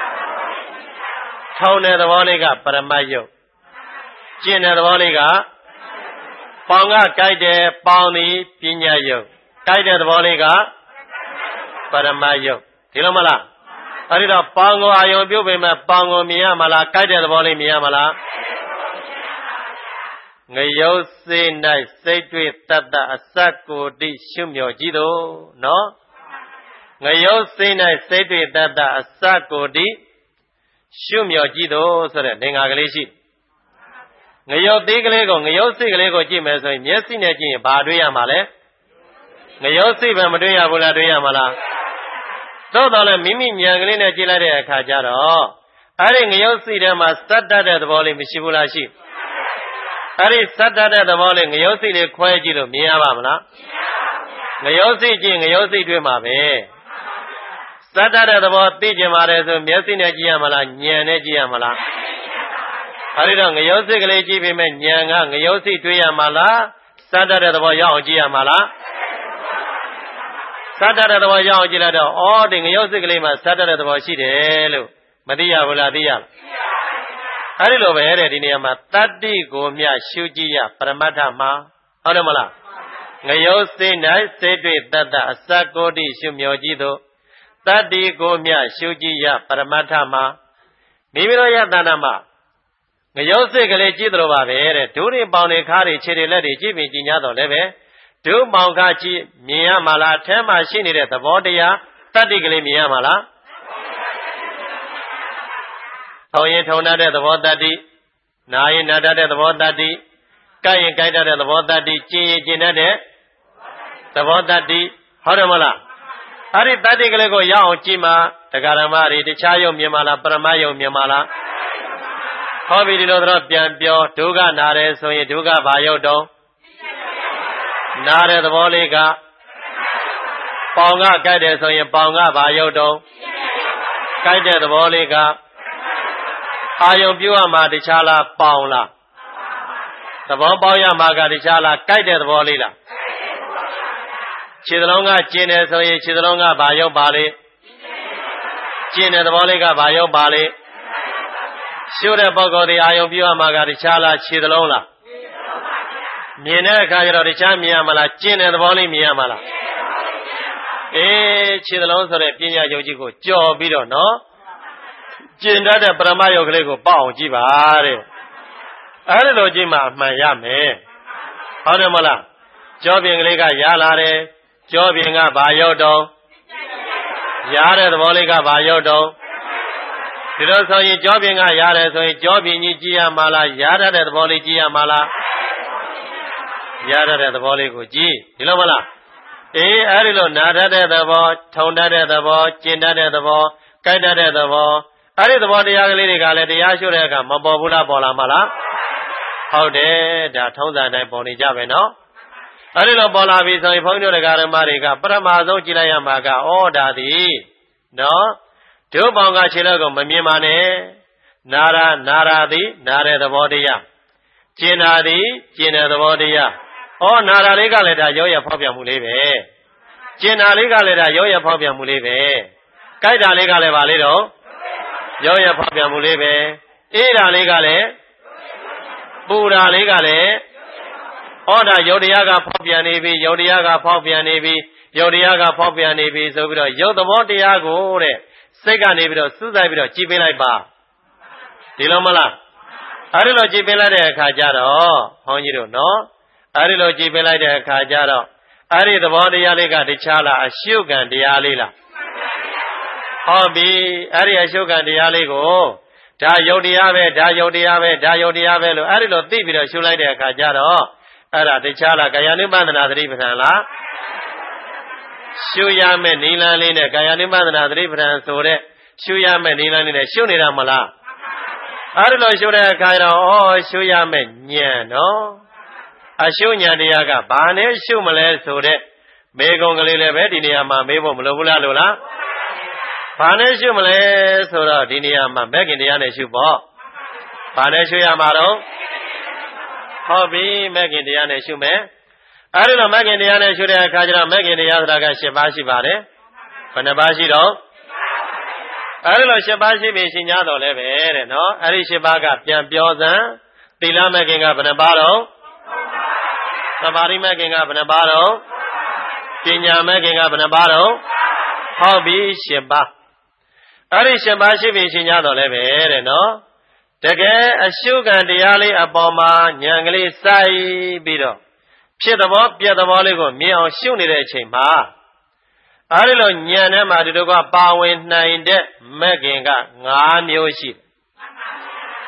Speaker 1: ထုံတဲ့သဘောလေးကပရမတ်ယုတ်ကျင့်တဲ့သဘောလေးကပေါင်ကကြိုက်တယ်ပေါင်သည်ပညာယုတ်ကြိုက်တဲ့သဘောလေးကပရမတ်ယုတ်ဒီလိုမလားအဲ့ဒီတော့ပေါင်ကိုအာယုံပြုတ်ပေမဲ့ပေါင်ကိုမြင်ရမလားကြိုက်တဲ့သဘောလေးမြင်ရမလားငရုတ်စေ၌စိတ်တွေ့တတ်တအစက်ကိုတိရှုမြော်ကြည့်တော့နော်ငရုတ်စေ၌စိတ်တွေ့တတ်တအစက်ကိုတိရှုမြော်ကြည့်တော့ဆိုတဲ့သင်္ဃာကလေးရှိငရုတ်သေးကလေးကိုငရုတ်စိတ်ကလေးကိုကြည့်မယ်ဆိုရင်မျက်စိနဲ့ကြည့်ရင်ဘာတွေ့ရမှာလဲငရုတ်စိတ်ပဲမတွေ့ရဘူးလားတွေ့ရမှာလားသို့တော်လည်းမိမိဉာဏ်ကလေးနဲ့ကြည့်လိုက်တဲ့အခါကျတော့အဲ့ဒီငရုတ်စိတ်ထဲမှာစတတ်တဲ့သဘောလေးမရှိဘူးလားရှိအဲ့ဒီစတတ်တဲ့သဘောလေးငရုတ်စိတ်လေးခွဲကြည့်လို့မြင်ရပါမလားငရုတ်စိတ်ကြည့်ငရုတ်စိတ်တွေ့မှာပဲစတတ်တဲ့သဘောသိကျင်ပါတယ်ဆိုမျက်စိနဲ့ကြည့်ရမလားဉာဏ်နဲ့ကြည့်ရမလားအဲဒီတော့ငရုတ်စိတ်ကလေးကြည့်ပြီးမဲ့ဉာဏ်ကငရုတ်စိတ်တွေ့ရမှာလားစတတ်တဲ့သဘောရောက်အောင်ကြည့်ရမှာလားစတတ်တဲ့သဘောရောက်အောင်ကြည့်လိုက်တော့ဩဒီငရုတ်စိတ်ကလေးမှာစတတ်တဲ့သဘောရှိတယ်လို့မသိရဘူးလားသိရလားအဲဒီလိုပဲတဲ့ဒီနေရာမှာတတ္တိကိုမြရှုကြည့်ရပရမတ္ထမှာဟုတ်တယ်မလားငရုတ်စိတ်၌စိတ်တွေ့တတ်တအစကိုတိရှုမြော်ကြည့်သောတတ္တိကိုမြရှုကြည့်ရပရမတ္ထမှာမိမိတို့ရဲ့တဏ္ဍမှာငရုတ်စိတ်ကလေးကြည့်သလိုပါပဲတဲ့ဒုရင်ပေါင်တွေခါးတွေခြေတွေလက်တွေကြည့်ပြီးကြည်ညာတော့လည်းပဲဒုပေါင်ခါကြည့်မြင်ရမှာလားအထဲမှာရှိနေတဲ့သဘောတရားတတ္တိကလေးမြင်ရမှာလားထောင်ရင်ထောင်တတ်တဲ့သဘောတတ္တိနာရင်နာတတ်တဲ့သဘောတတ္တိကိုက်ရင်ကိုက်တတ်တဲ့သဘောတတ္တိကျင်ရင်ကျင်တတ်တဲ့သဘောတတ္တိဟုတ်တယ်မလားအဲ့ဒီတတ္တိကလေးကိုရအောင်ကြည့်မှာတရားဓမ္မတွေတခြားယုံမြင်မှာလားပရမယုံမြင်မှာလားဟောပြီဒီလိုတော့ပြန်ပြောဒုက္ခနာတယ်ဆိုရင်ဒုက္ခဘာယုတ်တုံးနာတဲ့သဘောလေးကပေါင်ကကြိုက်တယ်ဆိုရင်ပေါင်ကဘာယုတ်တုံးကြိုက်တဲ့သဘောလေးကအာယုံပြုရမှာတခြားလားပေါင်လားသဘောပေါက်ရမှာကတခြားလားကြိုက်တဲ့သဘောလေးလားခြေသလုံးကကျင်တယ်ဆိုရင်ခြေသလုံးကဘာယုတ်ပါလေကျင်တဲ့သဘောလေးကဘာယုတ်ပါလေရှုတဲ့ပုဂ္ဂိုလ်ဒီအာယုံပြုရမှာကတခြားလားခြေသလုံးလားမြင်တဲ့အခါကျတော့တခြားမြင်ရမလားကျင်တဲ့သဘောလေးမြင်ရမလားအေးခြေသလုံးဆိုတဲ့ပညာယုတ်ကြီးကိုကြော်ပြီးတော့နော်ကျင်တတ်တဲ့ပရမယုတ်ကလေးကိုပေါက်အောင်ကြည့်ပါတဲ့အဲ့ဒီလိုကြည့်မှအမှန်ရမယ်ဟုတ်တယ်မလားကြောပြင်ကလေးကရလာတယ်ကြောပြင်ကဘာယုတ်တုံးရတဲ့သဘောလေးကဘာယုတ်တုံးဒီလိုဆိုရင်ကြောပြင်ကရတယ်ဆိုရင်ကြောပြင်ကြီးကြည့်ရမှာလားရတတ်တဲ့သဘောလေးကြည့်ရမှာလားရတတ်တဲ့သဘောလေးကိုကြည့်ဒီလိုမလားအေးအဲ့ဒီလိုနာတတ်တဲ့သဘောထုံတတ်တဲ့သဘောကျင်တတ်တဲ့သဘောကြိုက်တတ်တဲ့သဘောအဲ့ဒီသဘောတရားကလေးတွေကလည်းတရားရှုတဲ့အခါမပေါ်ဘူးလားပေါ်လာမှာလားဟုတ်တယ်ဒါထုံးစံတိုင်းပေါ်နေကြပဲနော်အဲ့ဒီလိုပေါ်လာပြီဆိုရင်ဘုန်းကြီးတို့တရားဓမ္မတွေကပရမဆုံးကြည့်လိုက်ရမှာကဩဒါသည်နော်ဒုပေါင်းကခြေလက်ကိုမမြင်ပါနဲ့နာရာနာရာသည်နာတဲ့သဘောတရားကျင်တာသည်ကျင်တဲ့သဘောတရားဩနာရာလေးကလည်းဒါရောရဖောက်ပြန်မှုလေးပဲကျင်တာလေးကလည်းဒါရောရဖောက်ပြန်မှုလေးပဲကြိုက်တာလေးကလည်းဗာလေးတော့ရောရဖောက်ပြန်မှုလေးပဲအေးတာလေးကလည်းပူတာလေးကလည်းဩဒါယုတ်တရားကဖောက်ပြန်နေပြီယုတ်တရားကဖောက်ပြန်နေပြီယုတ်တရားကဖောက်ပြန်နေပြီဆိုပြီးတော့ယုတ်သဘောတရားကိုတဲ့စိတ်ကနေပြီးတော့စူးစိုက်ပြီးတော့ကြည်ပေးလိုက်ပါဒီလိုမလားအဲဒီလိုကြည်ပေးလိုက်တဲ့အခါကျတော့ဘုန်းကြီးတို့နော်အဲဒီလိုကြည်ပေးလိုက်တဲ့အခါကျတော့အဲဒီသဘောတရားလေးကတခြားလားအရှုခံတရားလေးလားဟောပြီအဲဒီအရှုခံတရားလေးကိုဒါယုတ်တရားပဲဒါယုတ်တရားပဲဒါယုတ်တရားပဲလို့အဲဒီလိုသိပြီးတော့ရှုလိုက်တဲ့အခါကျတော့အဲ့ဒါတခြားလားကာယ ानु ပဒနာသတိပဋ္ဌာန်လားရှုရမယ့်နိလန်းလေးနဲ့ကာယ ानु ပဒနာသတိပဋ္ဌာန်ဆိုတဲ့ရှုရမယ့်နိလန်းလေးနဲ့ရှုနေတာမလားအဲ့ဒီလိုရှုတဲ့အခါကျတော့ဩရှုရမယ့်ဉာဏ်နော်အရှုဉာဏ်တရားကဘာနဲ့ရှုမလဲဆိုတဲ့မေကုံကလေးလည်းပဲဒီနေရာမှာမေးဖို့မလိုဘူးလားလို့လားဘာနဲ့ရှုမလဲဆိုတော့ဒီနေရာမှာမဂ္ဂင်တရားနဲ့ရှုပေါ့ဘာနဲ့ရှုရမှာတော့ဟောပြီမဂ္ဂင်တရားနဲ့ရှုမယ်အဲဒီလိုမဂ္ဂင်တရားနဲ့ရှုတဲ့အခါကျတော့မဂ္ဂင်တရားဆိုတာက၈ပါးရှိပါတယ်ဘယ်နှပါးရှိတော့အဲဒီလို၈ပါးရှိပြီရှင်ညာတော်လည်းပဲတဲ့နော်အဲဒီ၈ပါးကပြန်ပြောစမ်းသီလမဂ္ဂင်ကဘယ်နှပါးတော့သမာဓိမဂ္ဂင်ကဘယ်နှပါးတော့ပညာမဂ္ဂင်ကဘယ်နှပါးတော့ဟောပြီ၈ပါးအဲဒီ၈ပါးရှိပြီရှင်ညာတော်လည်းပဲတဲ့နော်တကယ်အရှုခံတရားလေးအပေါ်မှာဉာဏ်ကလေးစိုက်ပြီးတော့ဖြစ်သဘောပြက်သဘောလေးကိုမြင်အောင်ရှုနေတဲ့အချိန်မှာအဲဒီလိုဉာဏ်ထဲမှာဒီလိုကပါဝင်နိုင်တဲ့မဂ္ဂင်က၅မျိုးရှိတယ်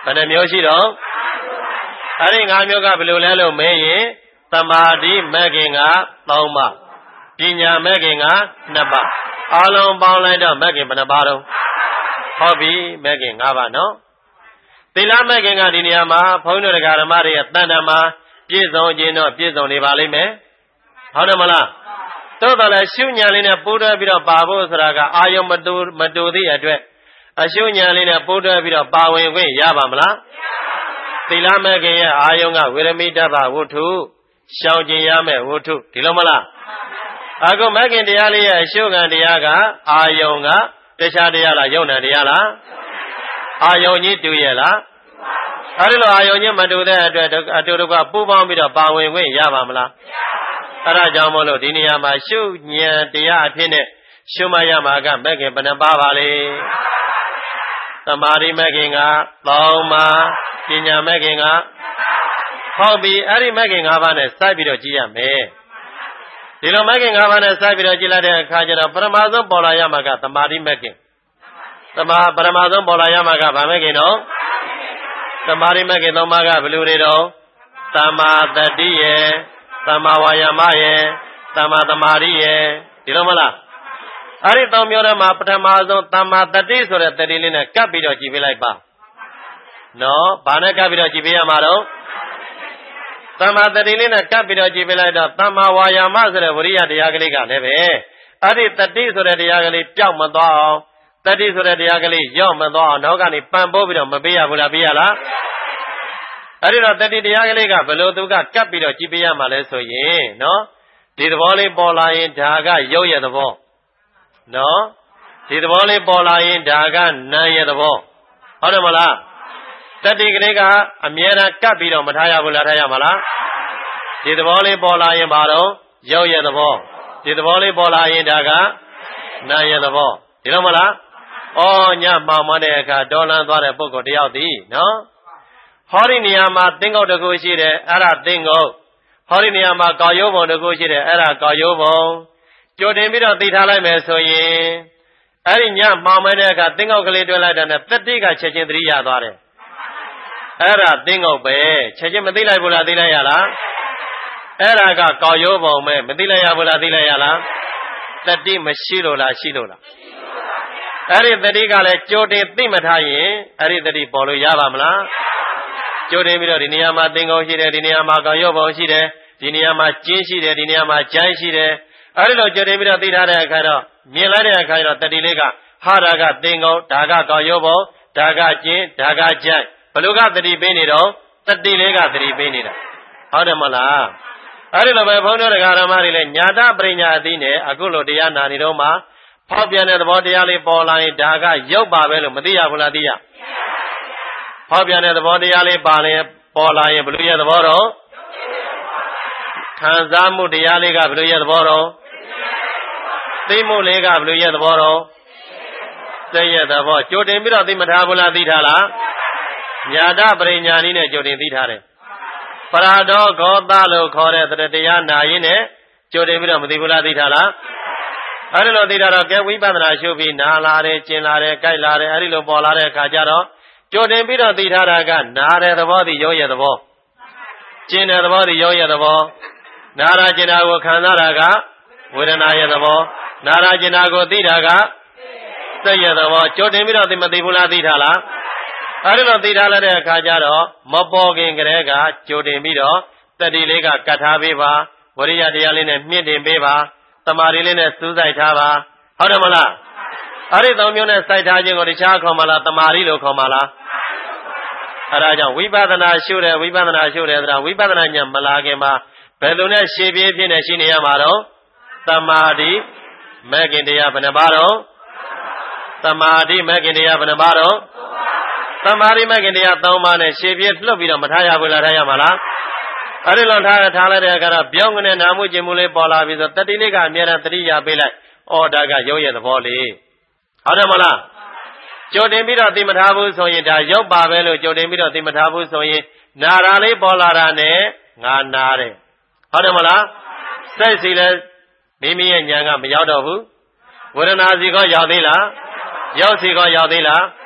Speaker 1: ဘယ်နှမျိုးရှိတော့အဲ့ဒီငါးမျိုးကဘယ်လိုလဲလို့မေးရင်သမာဓိမဲ့ခင်ကသုံးပါးပညာမဲ့ခင်ကနှစ်ပါးအလုံးပေါင်းလိုက်တော့မဲ့ခင်ဘယ်နှပါးတော့ဟုတ်ပြီမဲ့ခင်ငါးပါးနော်သီလမဲ့ခင်ကဒီနေရာမှာဘုန်းကြီးတို့ဓမ္မတွေရဲ့တန်တမာပြည့်စုံခြင်းတော့ပြည့်စုံနေပါလိမ့်မယ်ဟုတ်တယ်မလားသို့တော်လည်းရှုဉဏ်လေးနဲ့ပိုးတွဲပြီးတော့ပါဖို့ဆိုတာကအာယုံမတူမတူသည့်အတွက်အရှုဉဏ်လေးနဲ့ပိုးတွဲပြီးတော့ပါဝင်ခွင့်ရပါမလားသီလမဲ့ခင်ရဲ့အာယုံကဝေရမိတ္တဗဝုထုရှောင်ကျင်ရမယ်ဝုထုဒီလိုမလားအခုမဲ့ခင်တရားလေးရဲ့အရှုခံတရားကအာယုံကတခြားတရားလားယုံနာတရားလားအာယုံကြီးတူရဲ့လားအဲဒီလိုအာယုံကြီးမတူတဲ့အတွက်အတူတူကပူပေါင်းပြီးတော့ပါဝင်ခွင့်ရပါမလားအဲဒါကြောင့်မို့လို့ဒီနေရာမှာရှုဉဏ်တရားအဖြစ်နဲ့ရှုမှတ်ရမှာကမဲ့ခင်ဘယ်နှပါးပါလဲသမာဓိမဲ့ခင်ကသုံးပါးပညာမဲ့ခင်ကဟုတ်ပြီအဲ့ဒီမဲ့ခင်၅ပါးနဲ့စိုက်ပြီးတော့ကြည့်ရမယ်ဒီလိုမဲ့ခင်၅ပါးနဲ့စိုက်ပြီးတော့ကြည့်လိုက်တဲ့အခါကျတော့ပရမဆုံးပေါ်လာရမှာကသမာဓိမဲ့ခင်သမာပရမဆုံးပေါ်လာရမှာကဗာမဲ့ခင်တော့သမာဓိမဲ့ခင်သုံးပါးကဘယ်လိုတွေတော့သမ္မာတတိယသမ္မာဝါယာမရဲ့သမ္မာသမာဓိရဲ့ဒီလိုမလားအဲ့ဒီသုံးမျိုးထဲမှာပထမဆုံးသမ္မာတတိဆိုတဲ့တတိလေးနဲ့ကပ်ပြီးတော့ကြည့်ပေးလိုက်ပါနော်ဘာနဲ့ကပ်ပြီးတော့ကြည့်ပေးရမှာတော့သမ္မာတတိလေးနဲ့ကပ်ပြီးတော့ကြည့်ပေးလိုက်တော့သမ္မာဝါယာမဆိုတဲ့ဝိရိယတရားကလေးကလည်းပဲအဲ့ဒီတတိဆိုတဲ့တရားကလေးပျောက်မသွားအောင်တတိဆိုတဲ့တရားကလေးရော့မသွားအောင်နောက်ကနေပံပိုးပြီးတော့မပေးရဘူးလားပေးရလားအဲ့ဒီတော့တတိတရားကလေးကဘယ်လိုသူကကပ်ပြီးတော့ကြည့်ပေးရမှာလဲဆိုရင်နော်ဒီသဘောလေးပေါ်လာရင်ဒါကရုပ်ရဲ့သဘောနော်ဒီသဘောလေးပေါ်လာရင်ဒါကနာမ်ရဲ့သဘောဟုတ်တယ်မလားတတိကလေးကအမြဲတမ်းကပ်ပြီးတော့မထားရဘူးလားထားရမှာလားဒီသဘောလေးပေါ်လာရင်ဘာတော့ရုပ်ရဲ့သဘောဒီသဘောလေးပေါ်လာရင်ဒါကနာမ်ရဲ့သဘောဒီလိုမလားဩညမှောင်မတဲ့အခါဒေါ်လန်းသွားတဲ့ပုဂ္ဂိုလ်တယောက်သည်နော်ဟောဒီနေရာမှာသင်္ကုတ်တစ်ခုရှိတယ်အဲ့ဒါသင်္ကုတ်ဟောဒီနေရာမှာကောက်ရိုးပုံတစ်ခုရှိတယ်အဲ့ဒါကောက်ရိုးပုံကြိုတင်ပြီးတော့သိထားလိုက်မယ်ဆိုရင်အဲ့ဒီညမှောင်မတဲ့အခါသင်္ကုတ်ကလေးတွေ့လိုက်တဲ့နဲ့တတိကချက်ချင်းသတိရသွားတယ်အဲ့ဒါသင်္ကုတ်ပဲချက်ချင်းမသိလိုက်ဘူးလားသိလိုက်ရလားအဲ့ဒါကကောက်ရိုးပုံပဲမသိလိုက်ရဘူးလားသိလိုက်ရလားတတိမရှိလို့လားရှိလို့လားအဲ့ဒီတတိကလည်းကြိုတင်သိမထားရင်အဲ့ဒီတတိပေါ်လို့ရပါမလားကြိုတင်ပြီးတော့ဒီနေရာမှာသင်္ကုန်းရှိတယ်ဒီနေရာမှာကောက်ရိုးပုံရှိတယ်ဒီနေရာမှာကျင်းရှိတယ်ဒီနေရာမှာကျိုင်းရှိတယ်အဲ့ဒီလိုကြိုတင်ပြီးတော့သိထားတဲ့အခါတော့မြင်လိုက်တဲ့အခါကျတော့တတိလေးကဟာဒါကသင်္ကုန်းဒါကကောက်ရိုးပုံဒါကကျင်းဒါကကျိုင်းဘလူကတတိပေးနေတော့တတိလေးကတတိပေးနေတာဟုတ်တယ်မလားအဲ့ဒီလိုပဲဘုန်းတော်ဓမ္မတွေလည်းညာတပရိညာအသိနဲ့အခုလိုတရားနာနေတော့မှဖောက်ပြန်တဲ့သဘောတရားလေးပေါ်လာရင်ဒါကရုပ်ပါပဲလို့မသိရဘူးလားသိရဖောက်ပြန်တဲ့သဘောတရားလေးပါရင်ပေါ်လာရင်ဘယ်လိုရဲ့သဘောတော့ခံစားမှုတရားလေးကဘယ်လိုရဲ့သဘောတော့သိမှုလေးကဘယ်လိုရဲ့သဘောတော့သိရဲ့သဘောကြိုတင်ပြီးတော့သိမထားဘူးလားသိထားလားညာတပရိညာနည်းနဲ့ကြိုတင်သိထားတယ်ပရာဒောဂောသလို့ခေါ်တဲ့တရားနာရင်းနဲ့ကြိုတင်ပြီးတော့မသိဘူးလားသိထားလားအဲ့ဒီလိုသိတာတော့ကဲဝိပဿနာရှုပြီးနာလာတယ်ကျင်လာတယ်ကြိုက်လာတယ်အဲ့ဒီလိုပေါ်လာတဲ့အခါကျတော့ကြိုတင်ပြီးတော့သိထားတာကနာတဲ့သဘောသည်ရုပ်ရဲ့သဘောကျင်တဲ့သဘောသည်ရုပ်ရဲ့သဘောနာရာကျင်တာကိုခံစားတာကဝေဒနာရဲ့သဘောနာရာကျင်တာကိုသိတာကစိတ်ရဲ့သဘောကြိုတင်ပြီးတော့သိမသိဘူးလားသိထားလားအဲ့ဒီလိုသိထားလိုက်တဲ့အခါကျတော့မပေါ်ခင်ကလေးကကြိုတင်ပြီးတော့တတိလေးကကတ်ထားပေးပါဝရိယတရားလေးနဲ့မြင့်တင်ပေးပါတမာရီလေးနဲ့စူးစိုက်ထားပါဟုတ်တယ်မလားအဲ့ဒီသုံးမျိုးနဲ့စိုက်ထားခြင်းကိုတခြားခေါ်မလားတမာရီလို့ခေါ်မလားအဲ့ဒါကြောင့်ဝိပဿနာရှုတယ်ဝိပဿနာရှုတယ်ဆိုတာဝိပဿနာဉာဏ်မလာခင်မှာဘယ်လိုနဲ့ရှေ့ပြေးဖြစ်နေရှိနေရမှာတော့တမာတိမဲ့ခင်တရားဘယ်နှပါတော့တမာတိမဲ့ခင်တရားဘယ်နှပါတော့တမာတိမဲ့ခင်တရားသုံးပါးနဲ့ရှေ့ပြေးလွတ်ပြီးတော့မထားရဘူးလားထားရမှာလားအဲ့ဒီလိုထားထားလိုက်တဲ့အခါတော့ပြောင်းကနေနာမှုကျင်မှုလေးပေါ်လာပြီးဆိုတတိလေးကအများနဲ့တတိယပေးလိုက်ဩဒါကရုပ်ရဲ့သဘောလေးဟုတ်တယ်မလားကြိုတင်ပြီးတော့သိမထားဘူးဆိုရင်ဒါရုပ်ပါပဲလို့ကြိုတင်ပြီးတော့သိမထားဘူးဆိုရင်နာရာလေးပေါ်လာတာနဲ့ငါနာတယ်ဟုတ်တယ်မလားစိတ်စီလည်းမိမိရဲ့ဉာဏ်ကမရောက်တော့ဘူးဝေဒနာစီကောရောက်သေးလားရောက်စီကောရောက်သေးလားဘ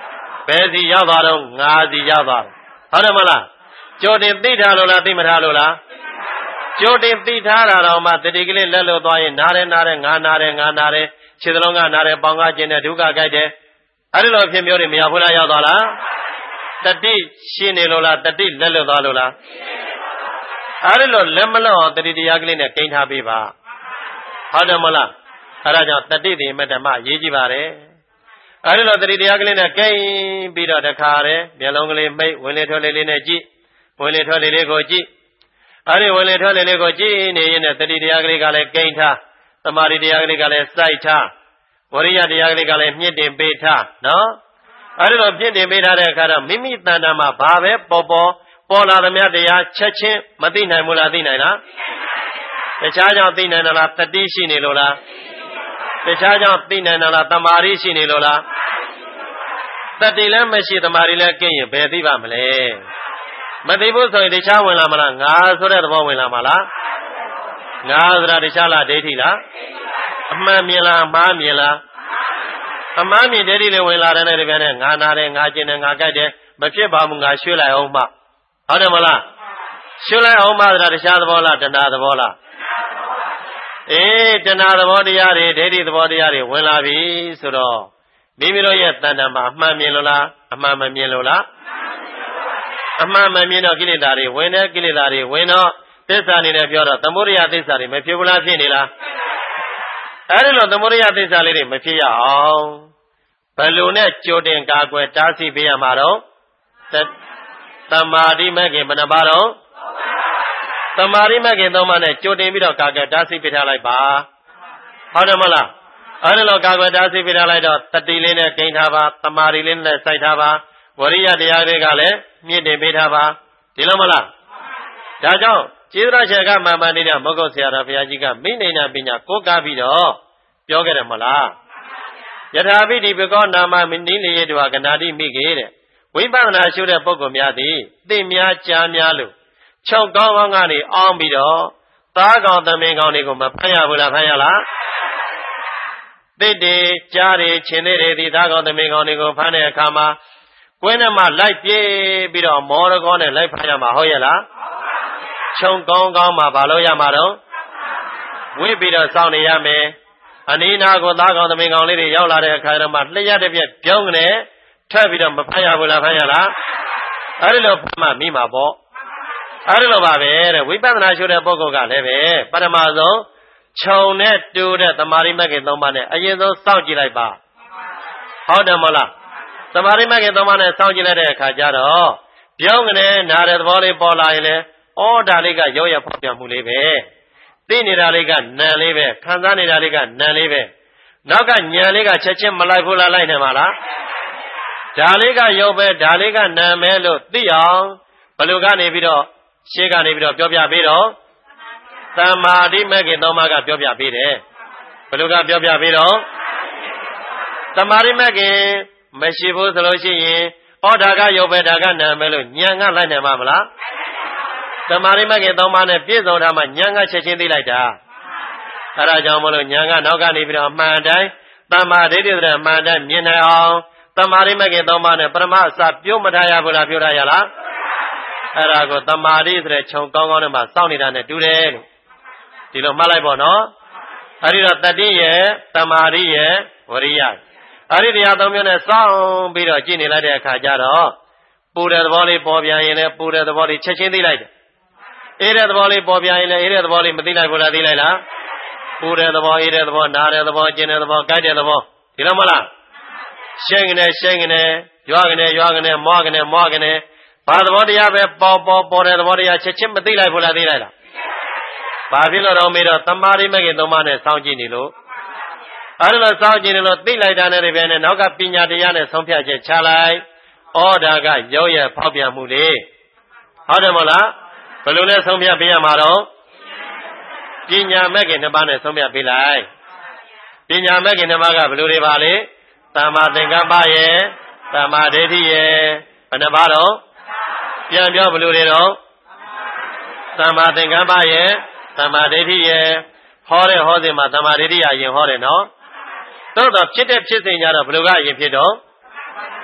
Speaker 1: ဘယ်စီရောက်သွားတော့ငါစီရောက်သွားတယ်ဟုတ်တယ်မလားကြိုတင်သိထားလို့လားသိမထားလို့လားကြိုတင်သိထားတာတော့မှတတိကလေးလက်လို့သွားရင်နားတယ်နားတယ်ငါနားတယ်ငါနားတယ်ခြေသလုံးကနားတယ်ပေါင်ကကျင်တယ်ဒုက္ခကြိုက်တယ်အဲ့ဒီလိုဖြစ်မျိုးတွေမရောက်ဘူးလားရောက်သွားလားတတိရှင်းနေလို့လားတတိလက်လို့သွားလို့လားအဲ့ဒီလိုလက်မလွတ်အောင်တတိတရားကလေးနဲ့ကိန်းထားပေးပါဟုတ်တယ်မလားအဲ့ဒါကြောင့်တတိတိမတ္တမရေးကြည့်ပါတယ်အဲ့ဒီလိုတတိတရားကလေးနဲ့ကိန်းပြီးတော့တခါတည်းမျက်လုံးကလေးမိတ်ဝင်လေထွက်လေလေးနဲ့ကြည့်ဝင်လေထွက်လေလေးကိုကြည့်အဲ့ဒီဝင်လေထွက်လေလေးကိုကြည့်နေရင်တတိတရားကလေးကလည်းကိန်းထားသမာဓိတရားကလေးကလည်းစိုက်ထားဝရိယတရားကလေးကလည်းမြင့်တင်ပေးထားနော်အဲ့ဒီလိုမြင့်တင်ပေးထားတဲ့အခါတော့မိမိတဏ္ဍာမှာဘာပဲပေါ်ပေါ်ပေါ်လာသမျှတရားချက်ချင်းမသိနိုင်ဘူးလားသိနိုင်လားတခြားကြောင့်သိနိုင်တယ်လားတတိရှိနေလို့လားတခြားကြောင့်သိနိုင်တယ်လားတမာရီရှိနေလို့လားတတိလည်းမရှိတမာရီလည်းကင်းရင်ဘယ်သိပါမလဲမသိဘူးဆိုရင်တခြားဝင်လာမလားငါဆိုတဲ့သဘောဝင်လာမလားငါဆိုတာတခြားလားဒိဋ္ဌိလားအမှန်မြင်လားမှားမြင်လားအမှားမြင်ဒိဋ္ဌိလည်းဝင်လာတဲ့နဲ့တပြိုင်နက်ငါနာတယ်ငါကျင်တယ်ငါကြိုက်တယ်မဖြစ်ပါဘူးငါရွှေ့လိုက်အောင်မှဟုတ်တယ်မလားရွှေ့လိုက်အောင်မှဆိုတာတခြားသဘောလားတဏှာသဘောလားအေးတဏှာသဘောတရားတွေဒိဋ္ဌိသဘောတရားတွေဝင်လာပြီဆိုတော့မိမိတို့ရဲ့တဏ္ဍာမှာအမှန်မြင်လို့လားအမှန်မမြင်လို့လားအမှန်မမြင်တော့ကိလေသာတွေဝင်တယ်ကိလေသာတွေဝင်တော့သစ္စာအနေနဲ့ပြောတော့သမုဒိယသစ္စာတွေမဖြစ်ဘူးလားဖြစ်နေလားအဲဒီလိုသမုဒိယသစ္စာလေးတွေမဖြစ်ရအောင်ဘယ်လိုနဲ့ကြိုတင်ကာကွယ်တားဆီးပေးရမှာတော့သမာဓိမဲ့ခင်ဘယ်နှပါတော့သမာဓိမဲ့ခင်သုံးပါးနဲ့ကြိုတင်ပြီးတော့ကာကွယ်တားဆီးပေးထားလိုက်ပါဟုတ်တယ်မလားအဲဒီလိုကာကွယ်တားဆီးပေးထားလိုက်တော့တတိလေးနဲ့ကိန်းထားပါသမာဓိလေးနဲ့စိုက်ထားပါဝရိယတရားတွေကလည်းမြင့်တင်ပေးထားပါဒီလိုမလားဒါကြောင့်ကျေးဇူးတော်ရှင်ကမှန်မှန်နေတဲ့မဂ္ဂုတ်ဆရာတော်ဘုရားကြီးကမိနေနာပညာကိုးကားပြီးတော့ပြောခဲ့တယ်မလားယထာပိတိပကောနာမမိနိလေယတဝကနာတိမိကေတဲ့ဝိပဿနာရှုတဲ့ပုဂ္ဂိုလ်များသည်သိများကြားများလို့ခြုံကောင်းကောင်းကနေအောင်းပြီးတော့သားကောင်သမင်ကောင်တွေကိုမဖမ်းရဘူးလားဖမ်းရလားသိတယ်ကြားတယ်ရှင်သေးတယ်ဒီသားကောင်သမင်ကောင်တွေကိုဖမ်းတဲ့အခါမှာကွင်းထဲမှာလိုက်ပြေးပြီးတော့မောရကောနဲ့လိုက်ဖမ်းရမှာဟုတ်ရဲ့လားခြုံကောင်းကောင်းမှာဘာလို့ရမှာတော့ဝိပြီးတော့စောင့်နေရမယ်အနီးနာကိုသားကောင်သမင်ကောင်လေးတွေရောက်လာတဲ့အခါကျတော့မှလျှက်တစ်ပြက်ပြုံးနေထပ်ပြီးတော့မဖမ်းရဘူးလားဖမ်းရလားအဲ့ဒီလိုဖမ်းမှမိမှာပေါ့အဲ့ဒီလိုပါပဲတဲ့ဝိပဿနာရှုတဲ့ပုဂ္ဂိုလ်ကလည်းပဲပထမဆုံးခြုံနဲ့တူတဲ့သမာဓိမဂ္ဂင်သုံးပါးနဲ့အရင်ဆုံးစောင့်ကြည့်လိုက်ပါဟုတ်တယ်မလားသမာဓိမဂ္ဂင်သုံးပါးနဲ့စောင့်ကြည့်လိုက်တဲ့အခါကျတော့ပြုံးကနေနားတဲ့သဘောလေးပေါ်လာရင်လေဩဒါလေးကရောရဖောက်ပြန်မှုလေးပဲသိနေတာလေးကနံလေးပဲခံစားနေတာလေးကနံလေးပဲနောက်ကညံလေးကချက်ချင်းမလိုက်ဘူးလားလိုက်နေမှာလားဒါလေးကရုပ်ပဲဒါလေးကနံမဲလို့သိအောင်ဘယ်လိုကနေပြီးတော့ရှေ့ကနေပြီးတော့ပြောပြပေးတော့သမာဓိမဂ္ဂင်သုံးပါးကပြောပြပေးတယ်ဘယ်လိုကပြောပြပေးတော့သမာဓိမဂ္ဂင်မရှိဘူးဆိုလို့ရှိရင်ဩဒါကရုပ်ပဲဒါကနံမဲလို့ညံကလိုက်နိုင်မှာမလားသမာဓိမဂ္ဂင်သုံးပါးနဲ့ပြည့်စုံတာမှညံကချက်ချင်းသိလိုက်တာအဲဒါကြောင့်မလို့ညံကနောက်ကနေပြီးတော့အမှန်တိုင်းသမာဓိတ္တိတဲ့အမှန်တိုင်းမြင်နိုင်အောင်သမာဓိမဂ္ဂင်သုံးပါးနဲ့ပရမအစပြုတ်မထားရဘူးလားပြုတ်ထားရလားအဲ့ဒါကိုသမာဓိဆိုတဲ့ခြုံကောင်းကောင်းနဲ့မှစောင့်နေတာနဲ့တူတယ်လို့ဒီလိုမှတ်လိုက်ပေါ့နော်အဲ့ဒီတော့တတိရဲ့သမာဓိရဲ့ဝရိယအဲ့ဒီတရားသုံးမျိုးနဲ့စောင့်ပြီးတော့ကြည့်နေလိုက်တဲ့အခါကျတော့ပူတဲ့သဘောလေးပေါ်ပြန်ရင်လည်းပူတဲ့သဘောလေးချက်ချင်းသိလိုက်တယ်အေးတဲ့သဘောလေးပေါ်ပြန်ရင်လည်းအေးတဲ့သဘောလေးမသိလိုက်ဘူးလားသိလိုက်လားပူတဲ့သဘောအေးတဲ့သဘောနားတဲ့သဘောကျင်တဲ့သဘောကြိုက်တဲ့သဘောဒီလိုမလားရှင်းကနေရှင်းကနေရွာကနေရွာကနေမွားကနေမွားကနေဘာသဘောတရားပဲပေါ်ပေါ်ပေါ်တဲ့သဘောတရားချက်ချင်းမသိလိုက်ဘူးလားသိလိုက်လားဘာဖြစ်လို့တော့မေးတော့တမာရိမဂ္ဂင်သုံးပါးနဲ့စောင့်ကြည့်နေလို့အဲ့ဒါလို့စောင့်ကြည့်နေလို့သိလိုက်တာနဲ့တပြိုင်နက်နောက်ကပညာတရားနဲ့ဆုံးဖြတ်ချက်ချလိုက်ဩဒါကရုပ်ရဲ့ဖောက်ပြန်မှုလေဟုတ်တယ်မဟုတ်လားဘယ်လိုလဲဆုံးဖြတ်ပေးရမှာတော့ပညာမဂ္ဂင်နှစ်ပါးနဲ့ဆုံးဖြတ်ပေးလိုက်ပညာမဂ္ဂင်နှစ်ပါးကဘယ်လိုတွေပါလဲသမ္မာသင်္ကပ္ပရဲ့သမ္မာဒိဋ္ဌိရဲ့ဘယ်နှပါးတော့ပြန်ပြောဘယ်လိုတွေတော့သမ္မာသင်္ကပ္ပရဲ့သမ္မာဒိဋ္ဌိရဲ့ဟောတဲ့ဟောစဉ်မှာသမ္မာဒိဋ္ဌိအရင်ဟောတယ်နော်သို့တော့ဖြစ်တဲ့ဖြစ်စဉ်ကြတော့ဘယ်လိုကအရင်ဖြစ်တော့သ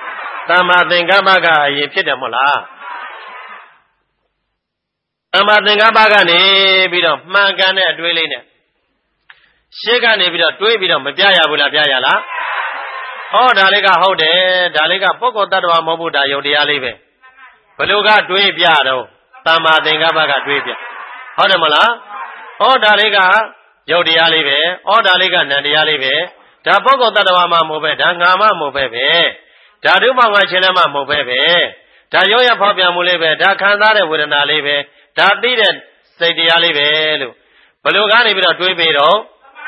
Speaker 1: သမ္မာသင်္ကပ္ပကအရင်ဖြစ်တယ်မဟုတ်လားသမ္မာသင်္ကပ္ပကနေပြီးတော့မှန်ကန်တဲ့အတွေးလေးနဲ့ရှေ့ကနေပြီးတော့တွေးပြီးတော့မပြရဘူးလားပြရလားဟောဒါလေးကဟုတ်တယ်ဒါလေးကပုဂ္ဂိုလ်တ attva မဟုတ်ဘူးဒါယုတ်တရားလေးပဲဘယ်လိုကတွေးပြတော့သမ္မာသင်္ကပ္ပကတွေးပြဟုတ်တယ်မလားဟောဒါလေးကယုတ်တရားလေးပဲဟောဒါလေးကနံတရားလေးပဲဒါပုဂ္ဂိုလ်တ attva မှမဟုတ်ပဲဒါငါမှမဟုတ်ပဲပဲဓာတုမောင်ကခြင်းလည်းမှမဟုတ်ပဲပဲဒါရောရဖောက်ပြန်မှုလေးပဲဒါခံစားတဲ့ဝေဒနာလေးပဲဒါသိတဲ့စိတ်တရားလေးပဲလို့ဘယ်လိုကနေပြီးတော့တွေးပြီးတော့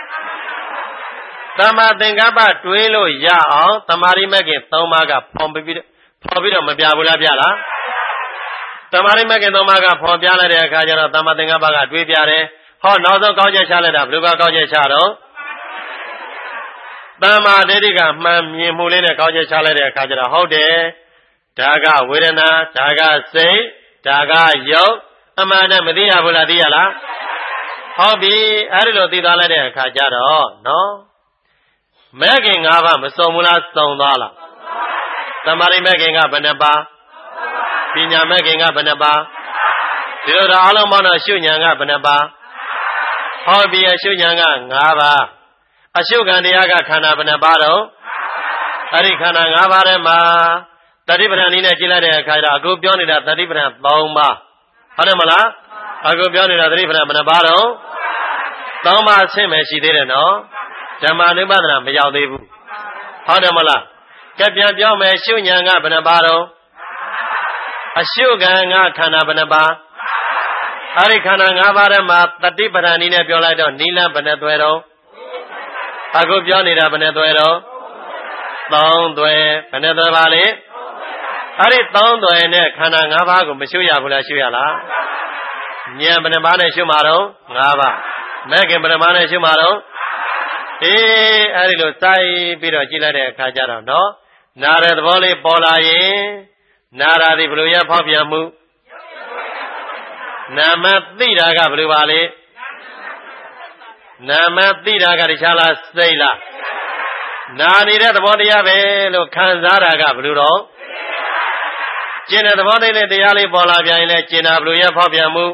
Speaker 1: သမ္မာသင်္ကပ္ပတွေးလို့ရအောင်သမာဓိမဲ့ခင်သုံးပါးကဖော်ပြီးဖော်ပြီးတော့မပြဘူးလားပြလားသမာဓိမဲ့ခင်သုံးပါးကဖော်ပြလိုက်တဲ့အခါကျတော့သမ္မာသင်္ကပ္ပကတွေးပြတယ်ဟောနောက်ဆုံးကောင်းချက်ချလိုက်တာဘယ်လိုကကောင်းချက်ချတော့သမ္မာဒိဋ္ဌိကမှန်မြင်မှုလေးနဲ့ကောင်းချက်ချလိုက်တဲ့အခါကျတော့ဟုတ်တယ်ဒါကဝေဒနာဒါကစိတ်ဒါကယုတ်အမှန်နဲ့မသိရဘူးလားသိရလားဟုတ်ပြီအဲ့ဒီလိုသိသွားလိုက်တဲ့အခါကျတော့နော်မဲခင်၅ပါးမစုံဘူးလားစုံသွားလားသမာဓိမဲခင်ကဘယ်နှပါးပညာမဲခင်ကဘယ်နှပါးဒီလိုတော့အလုံးပေါင်းတော့ရှုဉဏ်ကဘယ်နှပါးဟောပြီအရှုဉဏ်က၅ပါးအရှုခံတရားကခန္ဓာဘယ်နှပါးတော့အဲ့ဒီခန္ဓာ၅ပါးထဲမှာတတိပဌာန်နည်းနဲ့ကြည့်လိုက်တဲ့အခါကျတော့အခုပြောနေတာတတိပဌာန်၃ပါးဟုတ်တယ်မလားအခုပြောနေတာတတိပဌာန်ဘယ်နှပါးတော့၃ပါးအဆင့်ပဲရှိသေးတယ်နော်ဓမ္မနုပဒနာမရောက်သေးဘူးဟုတ်တယ်မလားကဲပြန်ပြောမယ်ရှုဉဏ်ကဘယ်နှပါးတော့အရှုခံကခန္ဓာဘယ်နှပါးအဲ့ဒီခန္ဓာ၅ပါးထဲမှာတတိပဌာန်နည်းနဲ့ပြောလိုက်တော့နိလဘယ်နှသွဲတော့အခုပြောနေတာဘယ်နှသွဲတော့သုံးသွဲဘယ်နှသွဲပါလဲအဲ့ဒီသုံးသွဲနဲ့ခန္ဓာ၅ပါးကိုမရှုရဘူးလားရှုရလားဉာဏ်ဘယ်နှပါးနဲ့ရှုမှာတော့၅ပါးမဲ့ခင်ဘယ်နှပါးနဲ့ရှုမှာတော့အေးအဲ့ဒီလိုစိုက်ပြီးတော့ကြည့်လိုက်တဲ့အခါကျတော့နော်နာတဲ့သဘောလေးပေါ်လာရင်နာရာဒီဘယ်လိုရဖောက်ပြန်မှုနာမသိတာကဘယ်လိုပါလဲနာမသိတာကတခြားလားစိတ်လားနာနေတဲ့သဘောတရားပဲလို့ခံစားတာကဘယ်လိုတော့ကျင်တဲ့သဘောတရားလေးပေါ်လာပြန်ရင်လည်းကျင်တာဘယ်လိုရဖောက်ပြန်မှု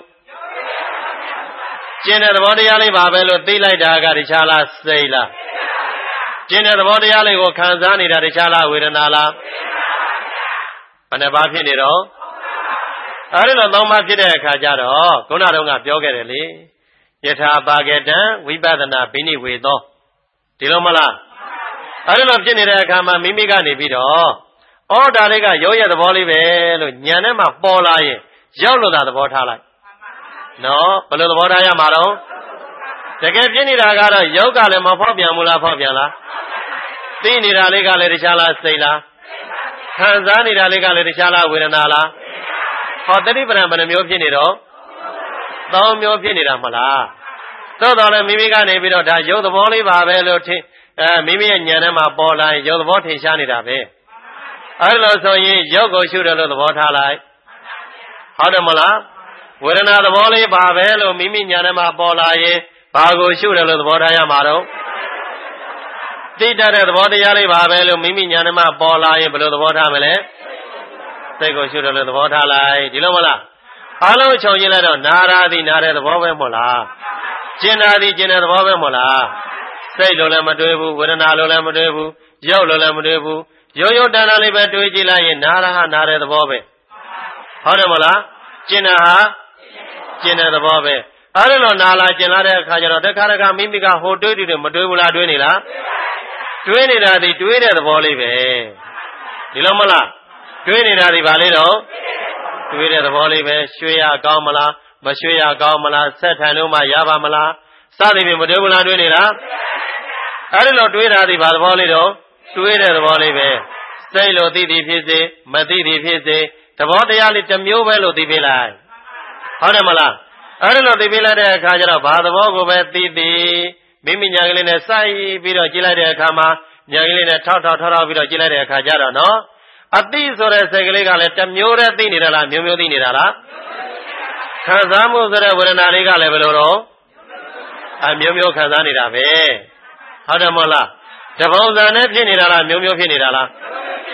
Speaker 1: ကျင်တဲ့သဘောတရားလေးပါပဲလို့သိလိုက်တာကတခြားလားစိတ်လားကျင်တဲ့သဘောတရားလေးကိုခံစားနေတာတခြားလားဝေဒနာလားဘယ်နှပါးဖြစ်နေတော့အဲ့ဒီလိုသုံးပါးဖြစ်တဲ့အခါကျတော့ခုနတုန်းကပြောခဲ့တယ်လေယထာပါကတံဝိပဿနာဘိနိဝေသောဒီလိုမလားအဲ့ဒီလိုဖြစ်နေတဲ့အခါမှာမိမိကနေပြီးတော့ဩဒါလေးကရောရဲ့သဘောလေးပဲလို့ညံထဲမှာပေါ်လာရင်ရောက်လို့သာသဘောထားလိုက်နော်ဘယ်လိုသဘောထားရမှာတော့တကယ်ဖြစ်နေတာကတော့ယောက်ကလည်းမဖောက်ပြန်ဘူးလားဖောက်ပြန်လားသိနေတာလေးကလည်းတခြားလားစိတ်လားခံစားနေတာလေးကလည်းတခြားလားဝေဒနာလားဟောတတိပဌာန်ဘယ်နှမျိုးဖြစ်နေတော့သုံးမျိုးဖြစ်နေတာမလားသို့တော်လည်းမိမိကနေပြီးတော့ဒါရုပ်သဘောလေးပါပဲလို့ထင်အဲမိမိရဲ့ဉာဏ်ထဲမှာပေါ်လာရင်ရုပ်သဘောထင်ရှားနေတာပဲအဲ့လိုဆိုရင်ရုပ်ကိုရှုတယ်လို့သဘောထားလိုက်ဟုတ်တယ်မလားဝေဒနာသဘောလေးပါပဲလို့မိမိဉာဏ်ထဲမှာပေါ်လာရင်ဘာကိုရှုတယ်လို့သဘောထားရမှာတော့သိတတ်တဲ့သဘောတရားလေးပါပဲလို့မိမိဉာဏ်ထဲမှာပေါ်လာရင်ဘယ်လိုသဘောထားမလဲစိတ်ကိုရှုတယ်လို့သဘောထားလိုက်ဒီလိုမလားအားလုံးခြုံကြည့်လိုက်တော့နာရာသည်နာတဲ့သဘောပဲမဟုတ်လားကျင်နာသည်ကျင်တဲ့သဘောပဲမဟုတ်လားစိတ်လိုလည်းမတွေးဘူးဝေဒနာလိုလည်းမတွေးဘူးရုပ်လိုလည်းမတွေးဘူးရိုးရိုးတန်တာလေးပဲတွေးကြည့်လိုက်ရင်နာရာဟာနာတဲ့သဘောပဲဟုတ်တယ်မလားကျင်နာဟာကျင်တဲ့သဘောပဲအဲ့ဒီလိုနာလာကျင်လာတဲ့အခါကျတော့တခါတခါမိမိကဟိုတွေးတယ်မတွေးဘူးလားတွေးနေလားတွေးနေတာဒီတွေးတဲ့သဘောလေးပဲဒီလိုမလားတွေးနေတာဒီဘာလေးတော့တွေးတဲ့သဘောလေးပဲရွှေရကောင်းမလားမရွှေရကောင်းမလားဆက်ထန်လို့မှရပါမလားစသည်ဖြင့်မတွေးဘူးလားတွေးနေတာအဲ့ဒီလိုတွေးတာဒီဘာသဘောလေးတော့တွေးတဲ့သဘောလေးပဲစိတ်လို့သိသည်ဖြစ်စေမသိသည်ဖြစ်စေသဘောတရားလေးတစ်မျိုးပဲလို့သိပေးလိုက်ဟုတ်တယ်မလားအဲ့ဒီလိုသိပေးလိုက်တဲ့အခါကျတော့ဘာသဘောကိုပဲသိသည်မိမိညာကလေးနဲ့စိုက်ပြီးတော့ကြည့်လိုက်တဲ့အခါမှာညာကလေးနဲ့ထောက်ထောက်ထောက်ထောက်ပြီးတော့ကြည့်လိုက်တဲ့အခါကျတော့နော်အတိဆိုတဲ့စိတ်ကလေးကလည်းတစ်မျိုးတည်းသိနေတာလားမျိုးမျိုးသိနေတာလားခံစားမှုဆိုတဲ့ဝေဒနာလေးကလည်းဘယ်လိုတော့အမျိုးမျိုးခံစားနေတာပဲဟုတ်တယ်မဟုတ်လားတပုံစံနဲ့ဖြစ်နေတာလားမျိုးမျိုးဖြစ်နေတာလား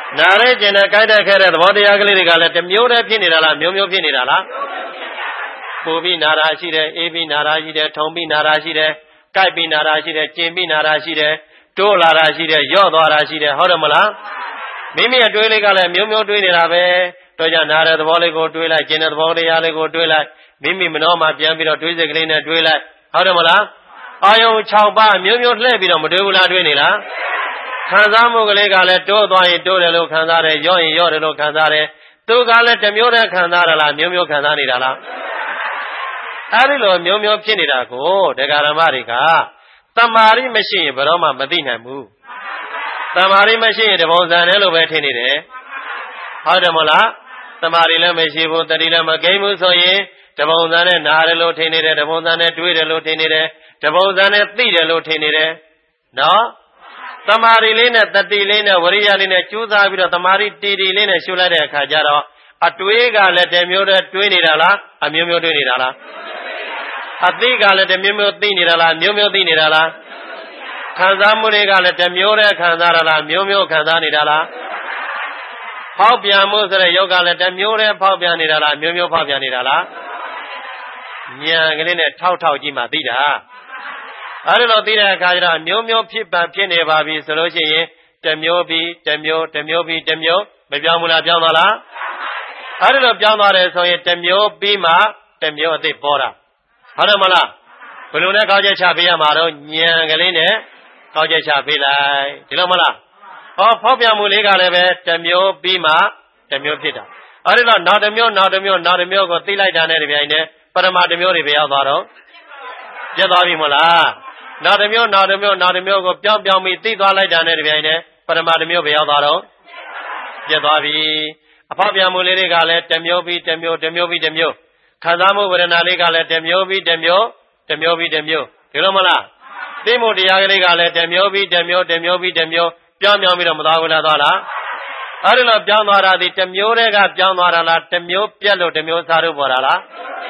Speaker 1: နာရဲကျင်တဲ့ကြိုက်တဲ့ခဲတဲ့သဘောတရားကလေးတွေကလည်းတစ်မျိုးတည်းဖြစ်နေတာလားမျိုးမျိုးဖြစ်နေတာလားပူပြီးနာတာရှိတယ်အေးပြီးနာတာရှိတယ်ထုံပြီးနာတာရှိတယ်ကြိုက်ပြီးနာတာရှိတယ်ကျင်ပြီးနာတာရှိတယ်တိုးလာတာရှိတယ်ယော့သွားတာရှိတယ်ဟုတ်တယ်မလားမိမိအတွေးလေးကလည်းမျိုးမျိုးတွေးနေတာပဲတော့ကြနာတဲ့သဘောလေးကိုတွေးလိုက်ကျင်တဲ့သဘောတရားလေးကိုတွေးလိုက်မိမိမနှောမှပြန်ပြီးတော့တွေးစိတ်ကလေးနဲ့တွေးလိုက်ဟုတ်တယ်မလားအာယုံ၆ပါးမျိုးမျိုးလှည့်ပြီးတော့မတွေးဘူးလားတွေးနေလားခံစားမှုကလေးကလည်းတိုးသွားရင်တိုးတယ်လို့ခံစားတယ်ယော့ရင်ယော့တယ်လို့ခံစားတယ်သူကလည်းတစ်မျိုးတည်းခံစားရလားမျိုးမျိုးခံစားနေတာလားအဲဒီလိုမျိုးမျိုးဖြစ်နေတာကိုဒကာရမတွေကတမာရီမရှိရင်ဘယ်တော့မှမသိနိုင်ဘူးတမာရီမရှိရင်တပုံစံနဲ့လို့ပဲထင်နေတယ်ဟုတ်တယ်မလားတမာရီလည်းမရှိဘူးတတိလည်းမကိန်းဘူးဆိုရင်တပုံစံနဲ့နားတယ်လို့ထင်နေတယ်တပုံစံနဲ့တွေးတယ်လို့ထင်နေတယ်တပုံစံနဲ့သိတယ်လို့ထင်နေတယ်နော်တမာရီလေးနဲ့တတိလေးနဲ့ဝရိယလေးနဲ့ကြိုးစားပြီးတော့တမာရီတီတီလေးနဲ့ရှုလိုက်တဲ့အခါကျတော့အတွေးကလည်းတမျိုးတည်းတွေးနေတာလားအမျိုးမျိုးတွေးနေတာလားအသိကလည်းတမျိုးမျိုးသိနေတာလားမျိုးမျိုးသိနေတာလားခံစားမှုတွေကလည်းတမျိုးတည်းခံစားရလားမျိုးမျိုးခံစားနေတာလားဖောက်ပြန်မှုဆိုတဲ့ယောဂလည်းတမျိုးတည်းဖောက်ပြန်နေတာလားမျိုးမျိုးဖောက်ပြန်နေတာလားဉာဏ်ကလေးနဲ့ထောက်ထောက်ကြည့်မှသိတာအဲဒီလိုသိတဲ့အခါကျတော့မျိုးမျိုးဖြစ်ပံဖြစ်နေပါပြီဆိုလို့ရှိရင်တမျိုးပြီးတမျိုးတမျိုးပြီးတမျိုးမပြောင်းဘူးလားပြောင်းသွားလားအဲဒီလိုပြောင်းသွားတယ်ဆိုရင်တမျိုးပြီးမှတမျိုးအသိပေါ်တာဟုတ်တယ်မလားဘယ်လိုနဲ့ကောက်ချက်ချပေးရမှာတော့ဉာဏ်ကလေးနဲ့ကောက်ချက်ချပေးလိုက်ဒီလိုမလားဟောဖောက်ပြန်မှုလေးကလည်းပဲတမျိုးပြီးမှတမျိုးဖြစ်တာအဲဒီတော့နောက်တစ်မျိုးနောက်တစ်မျိုးနောက်တစ်မျိုးကိုသိလိုက်တာနဲ့ဒီပြိုင်နဲ့ပရမတစ်မျိုးတွေပဲရောက်သွားတော့ပြတ်သွားပြီမလားနောက်တစ်မျိုးနောက်တစ်မျိုးနောက်တစ်မျိုးကိုပြောင်းပြောင်းပြီးသိသွားလိုက်တာနဲ့ဒီပြိုင်နဲ့ပရမတစ်မျိုးပဲရောက်သွားတော့ပြတ်သွားပြီအဖောက်ပြန်မှုလေးတွေကလည်းတမျိုးပြီးတမျိုးတမျိုးပြီးတမျိုးခံစားမှုဝေဒနာလေးကလည်းတမျိုးပြီးတမျိုးတမျိုးပြီးတမျိုးဒီလိုမလားသိမှုတရားကလေးကလည်းတမျိုးပြီးတမျိုးတမျိုးပြီးတမျိုးပြောင်းပြောင်းပြီးတော့မသွားဘူးလားသွားလားအဲဒီလိုပြောင်းသွားတာဒီတမျိုးတည်းကပြောင်းသွားတာလားတမျိုးပြက်လို့တမျိုးစားလို့ပေါ်တာလား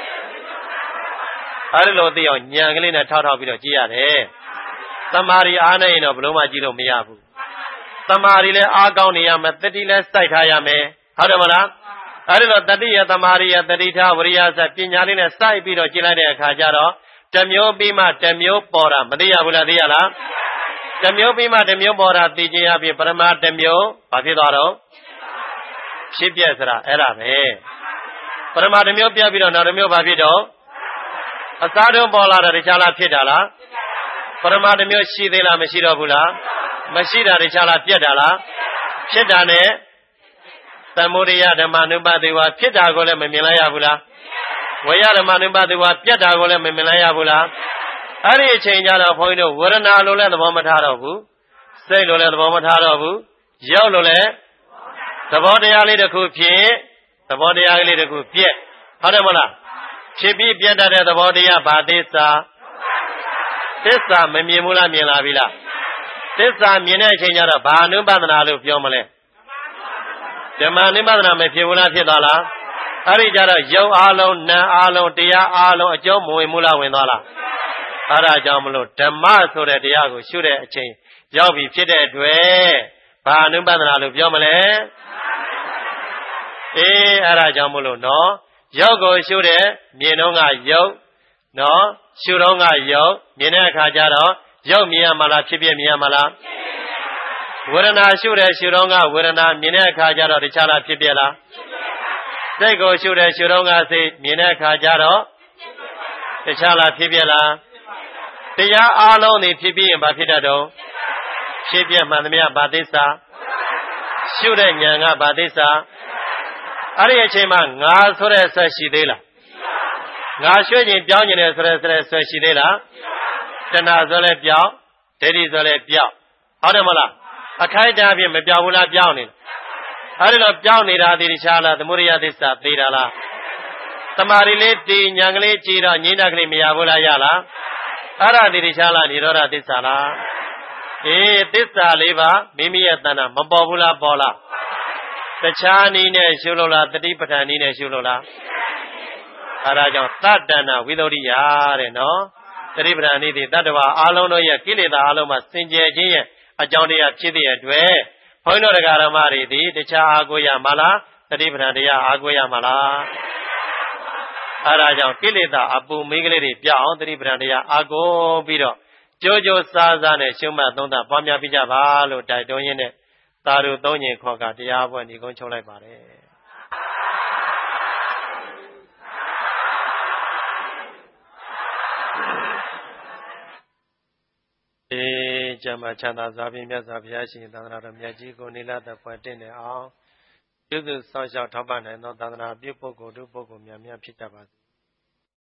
Speaker 1: အဲဒီလိုသိအောင်ဉာဏ်ကလေးနဲ့ထောက်ထောက်ပြီးတော့ကြည့်ရတယ်တမာရီအားနဲ့ရင်တော့ဘယ်လို့မှကြည့်လို့မရဘူးတမာရီလည်းအားကောင်းနေရမယ်တတိလည်းစိုက်ထားရမယ်ဟုတ်တယ်မလားအဲဒီတော့တတိယတမာရီယတတိထားဝရိယစပညာလေးနဲ့စိုက်ပြီးတော့ကြည့်လိုက်တဲ့အခါကျတော့တမျိုးပြီးမှတမျိုးပေါ်တာမသိရဘူးလားသိရလားတမျိုးပြီးမှတမျိုးပေါ်တာသိခြင်းအပြင်ပရမတမျိုးဘာဖြစ်သွားတော့ဖြစ်ပြက်စရာအဲ့ဒါပဲပရမတမျိုးပြပြီးတော့နောက်တမျိုးဘာဖြစ်တော့အစားတုံးပေါ်လာတာတခြားလားဖြစ်တာလားပရမတမျိုးရှိသေးလားမရှိတော့ဘူးလားမရှိတာတခြားလားပြက်တာလားဖြစ်တာနဲ့သမုဒိယဓမ္မနုပတိဝါဖြစ်တာကိုလည်းမမြင်လိုက်ရဘူးလားဝေယဓမ္မနုပတိဝါပြက်တာကိုလည်းမမြင်လိုက်ရဘူးလားအဲ့ဒီအချိန်ကျတော့ဘုန်းကြီးတို့ဝေဒနာလိုလည်းသဘောမထားတော့ဘူးစိတ်လိုလည်းသဘောမထားတော့ဘူးရောက်လိုလည်းသဘောတရားလေးတစ်ခုဖြစ်သဘောတရားလေးတစ်ခုပြက်ဟုတ်တယ်မလားဖြစ်ပြီးပြတ်တတ်တဲ့သဘောတရားဘာသစ္စာသစ္စာမမြင်ဘူးလားမြင်လာပြီလားသစ္စာမြင်တဲ့အချိန်ကျတော့ဘာအနုပဒနာလို့ပြောမလဲဓမ္မအနုပဒနာမဖြစ်ဘူးလားဖြစ်သွားလားအဲ့ဒီကျတော့ယုံအားလုံးနာအားလုံးတရားအားလုံးအကျုံးမဝင်ဘူးလားဝင်သွားလားအဲ့ဒါကြောင့်မလို့ဓမ္မဆိုတဲ့တရားကိုရှုတဲ့အချိန်ရောက်ပြီဖြစ်တဲ့အတွက်ဘာအနုပဒနာလို့ပြောမလဲအေးအဲ့ဒါကြောင့်မလို့နော်ရုပ်ကိုရှုတဲ့မြင်တော့ကရုပ်နော်ရှုတော့ကရုပ်မြင်တဲ့အခါကျတော့ရုပ်မြင်ရမလားဖြစ်ဖြစ်မြင်ရမလားဝေဒနာရှုတဲ့ရှုတော့ကဝေဒနာမြင်တဲ့အခါကျတော့တခြားလားဖြစ်ဖြစ်လားစိတ်ကိုရှုတဲ့ရှုတော့ကစိတ်မြင်တဲ့အခါကျတော့တခြားလားဖြစ်ဖြစ်လားတရားအားလုံးနေဖြစ်ပြီးရင်ဘာဖြစ်တတ်တော့ဖြစ်ပြမှန်သမျှဘာသစ္စာရှုတဲ့ဉာဏ်ကဘာသစ္စာအဲ့ဒီအချိန်မှာငါဆိုတဲ့ဆက်ရှိသေးလားငါရွှေ့ခြင်းပြောင်းခြင်းနဲ့ဆိုတဲ့ဆက်ရှိသေးလားတဏှာဆိုလဲပြောင်းဒိဋ္ဌိဆိုလဲပြောင်းဟုတ်တယ်မလားအခိုက်အတန့်အဖြစ်မပြောင်းဘူးလားပြောင်းနေတယ်အဲ့ဒီတော့ပြောင်းနေတာဒီတခြားလားသမုဒိယသစ္စာသိတာလားတမာရီလေးတည်ဉာဏ်ကလေးကြည်တော့ငြိမ့်တာကလေးမရဘူးလားရလားအဲ့ဒါဒီတခြားလားនិရောဓသစ္စာလားအေးသစ္စာလေးပါမိမိရဲ့တဏ္ဍမပေါ်ဘူးလားပေါ်လားတခြားနည်းနဲ့ရှုလို့လားတတိပဋ္ဌာန်နည်းနဲ့ရှုလို့လားအဲဒါကြောင့်သတ္တဏဝိသုဒ္ဓိယတဲ့နော်တတိပဋ္ဌာန်နည်းဒီတတ္တဝါအလုံးတို့ရဲ့ကိလေသာအလုံးမှာစင်ကြယ်ခြင်းရဲ့အကြောင်းတရားဖြစ်တဲ့အတွက်ဘုန်းတော်တရားဓမ္မတွေဒီတခြားအားကိုးရမှာလားတတိပဌာန်တရားအားကိုးရမှာလားအဲဒါကြောင့်ကိလေသာအပူမိန်းကလေးတွေပြောင်းအောင်တတိပဌာန်တရားအားကိုးပြီးတော့ကြိုးကြိုးစားစားနဲ့ရှုမှတ်သုံးသပ်ပွားများပြကြပါလို့တိုက်တွန်းရင်းနဲ့သာဓုသုံးညင်ခေါ်ကတရားပွဲညီကုန်းချုပ်လိုက်ပါတယ်ေကျမ်းမှာချမ်းသာစွာဖြင့်မြတ်စွာဘုရားရှင်သာသနာတော်မြတ်ကြီးကိုနိလသက်ဖွဲ့တင်နေအောင်ပြုစုစောင့်ရှောက်ထောက်ပံ့နိုင်သောသာသနာပြုပုဂ္ဂိုလ်တို့ပုဂ္ဂိုလ်များများဖြစ်ကြပါစေ